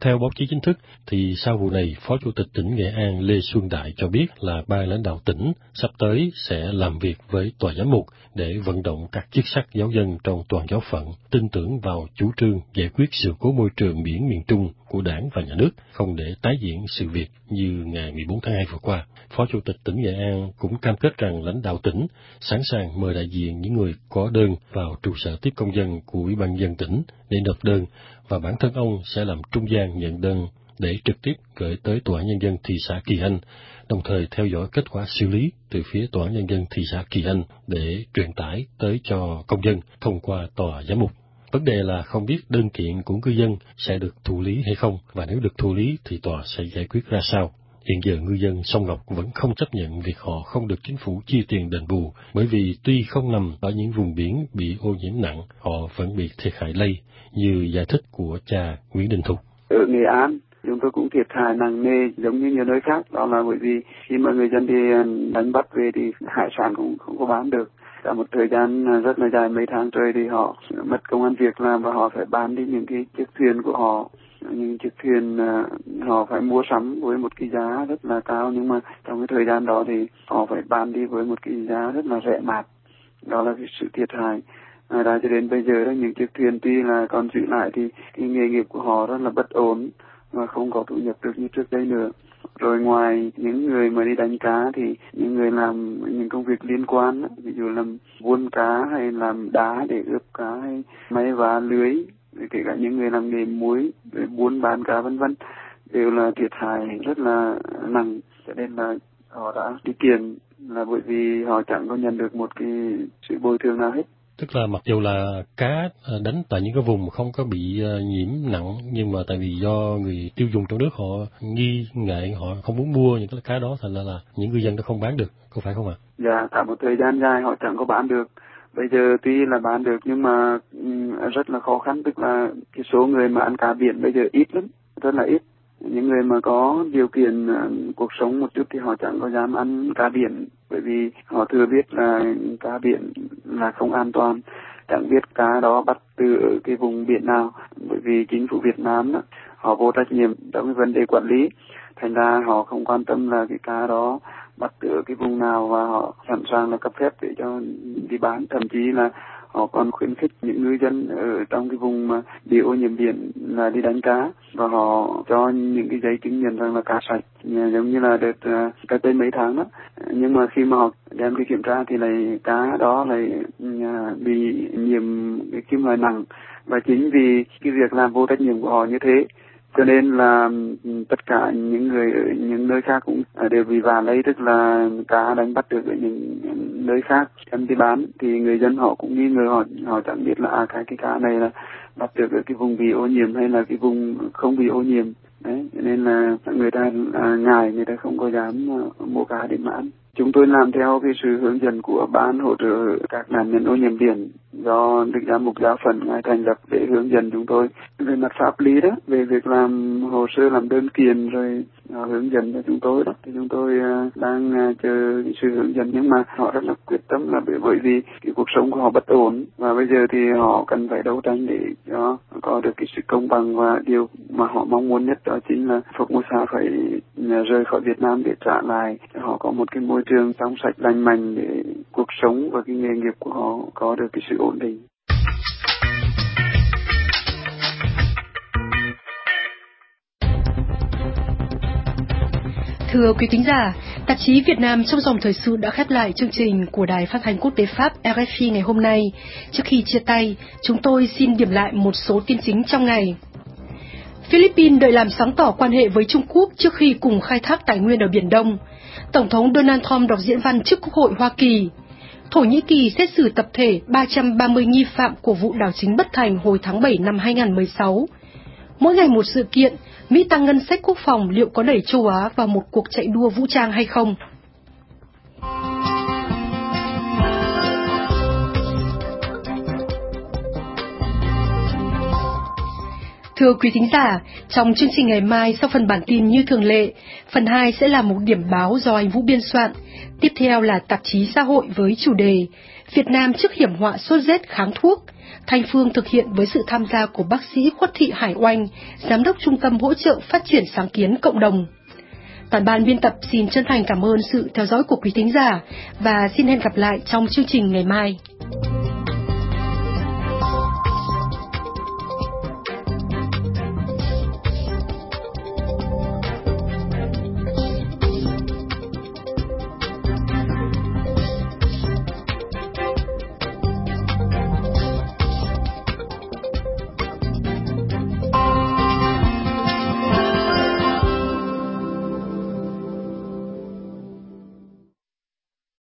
Theo báo chí chính thức, thì sau vụ này, Phó Chủ tịch tỉnh Nghệ An Lê Xuân Đại cho biết là ban lãnh đạo tỉnh sắp tới sẽ làm việc với tòa giám mục để vận động các chức sắc giáo dân trong toàn giáo phận tin tưởng vào chủ trương giải quyết sự cố môi trường biển miền Trung của Đảng và Nhà nước, không để tái diễn sự việc như ngày 14 tháng 2 vừa qua. Phó Chủ tịch tỉnh Nghệ An cũng cam kết rằng lãnh đạo tỉnh sẵn sàng mời đại diện những người có đơn vào trụ sở tiếp công dân của Ủy ban nhân dân tỉnh để nộp đơn, và bản thân ông sẽ làm trung gian nhận đơn để trực tiếp gửi tới Tòa án Nhân dân thị xã Kỳ Anh, đồng thời theo dõi kết quả xử lý từ phía Tòa án Nhân dân thị xã Kỳ Anh để truyền tải tới cho công dân thông qua tòa giám mục. Vấn đề là không biết đơn kiện của cư dân sẽ được thụ lý hay không, và nếu được thụ lý thì tòa sẽ giải quyết ra sao. Hiện giờ ngư dân sông Lộc vẫn không chấp nhận việc họ không được chính phủ chi tiền đền bù, bởi vì tuy không nằm ở những vùng biển bị ô nhiễm nặng, họ vẫn bị thiệt hại lây, như giải thích của cha Nguyễn Đình Thục. Ở Nghệ An, chúng tôi cũng thiệt hại nặng nề giống như nhiều nơi khác, đó là bởi vì khi mà người dân đi đánh bắt về thì hải sản cũng không có bán được. Cả một thời gian rất là dài, mấy tháng trời thì họ mất công ăn việc làm và họ phải bán đi những cái chiếc thuyền của họ. Những chiếc thuyền họ phải mua sắm với một cái giá rất là cao, nhưng mà trong cái thời gian đó thì họ phải bán đi với một cái giá rất là rẻ mạt. Đó là cái sự thiệt hại. Đã cho đến bây giờ đó, những chiếc thuyền tuy là còn giữ lại thì cái nghề nghiệp của họ rất là bất ổn và không có thu nhập được như trước đây nữa. Rồi ngoài những người mà đi đánh cá thì những người làm những công việc liên quan, ví dụ làm buôn cá hay làm đá để ướp cá hay máy vá lưới, kể cả những người làm nghề muối, rồi buôn bán cá vân vân, đều là thiệt hại rất là nặng. Cho nên là họ đã đi kiện là bởi vì họ chẳng có nhận được một cái sự bồi thường nào hết. Tức là mặc dù là cá đánh tại những cái vùng không có bị nhiễm nặng, nhưng mà tại vì do người tiêu dùng trong nước họ nghi ngại, họ không muốn mua những cái cá đó, thành ra là những ngư dân nó không bán được, có phải không ạ? Dạ, cả một thời gian dài họ chẳng có bán được. Bây giờ tuy là bán được nhưng mà rất là khó khăn, tức là cái số người mà ăn cá biển bây giờ ít lắm, rất là ít. Những người mà có điều kiện cuộc sống một chút thì họ chẳng có dám ăn cá biển, bởi vì họ thừa biết là cá biển là không an toàn, chẳng biết cá đó bắt từ ở cái vùng biển nào, bởi vì chính phủ Việt Nam đó, họ vô trách nhiệm trong cái vấn đề quản lý, thành ra họ không quan tâm là cái cá đó bắt từ ở cái vùng nào và họ sẵn sàng là cấp phép để cho đi bán, thậm chí là họ còn khuyến khích những ngư dân ở trong cái vùng mà bị ô nhiễm biển là đi đánh cá, và họ cho những cái giấy chứng nhận rằng là cá sạch, giống như là đợt cách đây mấy tháng đó. Nhưng mà khi mà họ đem đi kiểm tra thì lại cá đó lại bị nhiễm cái kim loại nặng, và chính vì cái việc làm vô trách nhiệm của họ như thế, cho nên là tất cả những người ở những nơi khác cũng đều bị vạ lây, tức là cá đánh bắt được ở những nơi khác đem đi bán, thì người dân họ cũng nghi ngờ, họ chẳng biết là cái cá này là bắt được ở cái vùng bị ô nhiễm hay là cái vùng không bị ô nhiễm. Đấy, nên là người ta ngại, người ta không có dám mua cá để mà ăn. Chúng tôi làm theo cái sự hướng dẫn của Ban hỗ trợ các nạn nhân ô nhiễm biển do Đức Giám mục Giáo phận ngài thành lập để hướng dẫn chúng tôi về mặt pháp lý đó, về việc làm hồ sơ, làm đơn kiện, rồi hướng dẫn cho chúng tôi đó. Thì chúng tôi đang chờ sự hướng dẫn, nhưng mà họ rất là quyết tâm, là bởi vì cái cuộc sống của họ bất ổn và bây giờ thì họ cần phải đấu tranh để cho có được cái sự công bằng, và điều mà họ mong muốn nhất đó chính là Formosa phải rời khỏi Việt Nam để trả lại cho họ có một cái môi trường trong sạch lành mạnh để cuộc sống và cái nghề nghiệp của họ có được cái sự ổn định. Thưa quý thính giả, tạp chí Việt Nam trong dòng thời sự đã khép lại chương trình của Đài Phát thanh Quốc tế Pháp RFI ngày hôm nay. Trước khi chia tay, chúng tôi xin điểm lại một số tin chính trong ngày. Philippines đợi làm sáng tỏ quan hệ với Trung Quốc trước khi cùng khai thác tài nguyên ở Biển Đông. Tổng thống Donald Trump đọc diễn văn trước Quốc hội Hoa Kỳ. Thổ Nhĩ Kỳ xét xử tập thể 330 nghi phạm của vụ đảo chính bất thành hồi tháng 7 năm 2016. Mỗi ngày một sự kiện, Mỹ tăng ngân sách quốc phòng liệu có đẩy châu Á vào một cuộc chạy đua vũ trang hay không? Thưa quý thính giả, trong chương trình ngày mai sau phần bản tin như thường lệ, phần 2 sẽ là một điểm báo do anh Vũ biên soạn. Tiếp theo là tạp chí xã hội với chủ đề Việt Nam trước hiểm họa sốt rét kháng thuốc. Thanh Phương thực hiện với sự tham gia của bác sĩ Khuất Thị Hải Oanh, Giám đốc Trung tâm Hỗ trợ Phát triển Sáng kiến Cộng đồng. Toàn ban biên tập xin chân thành cảm ơn sự theo dõi của quý thính giả và xin hẹn gặp lại trong chương trình ngày mai.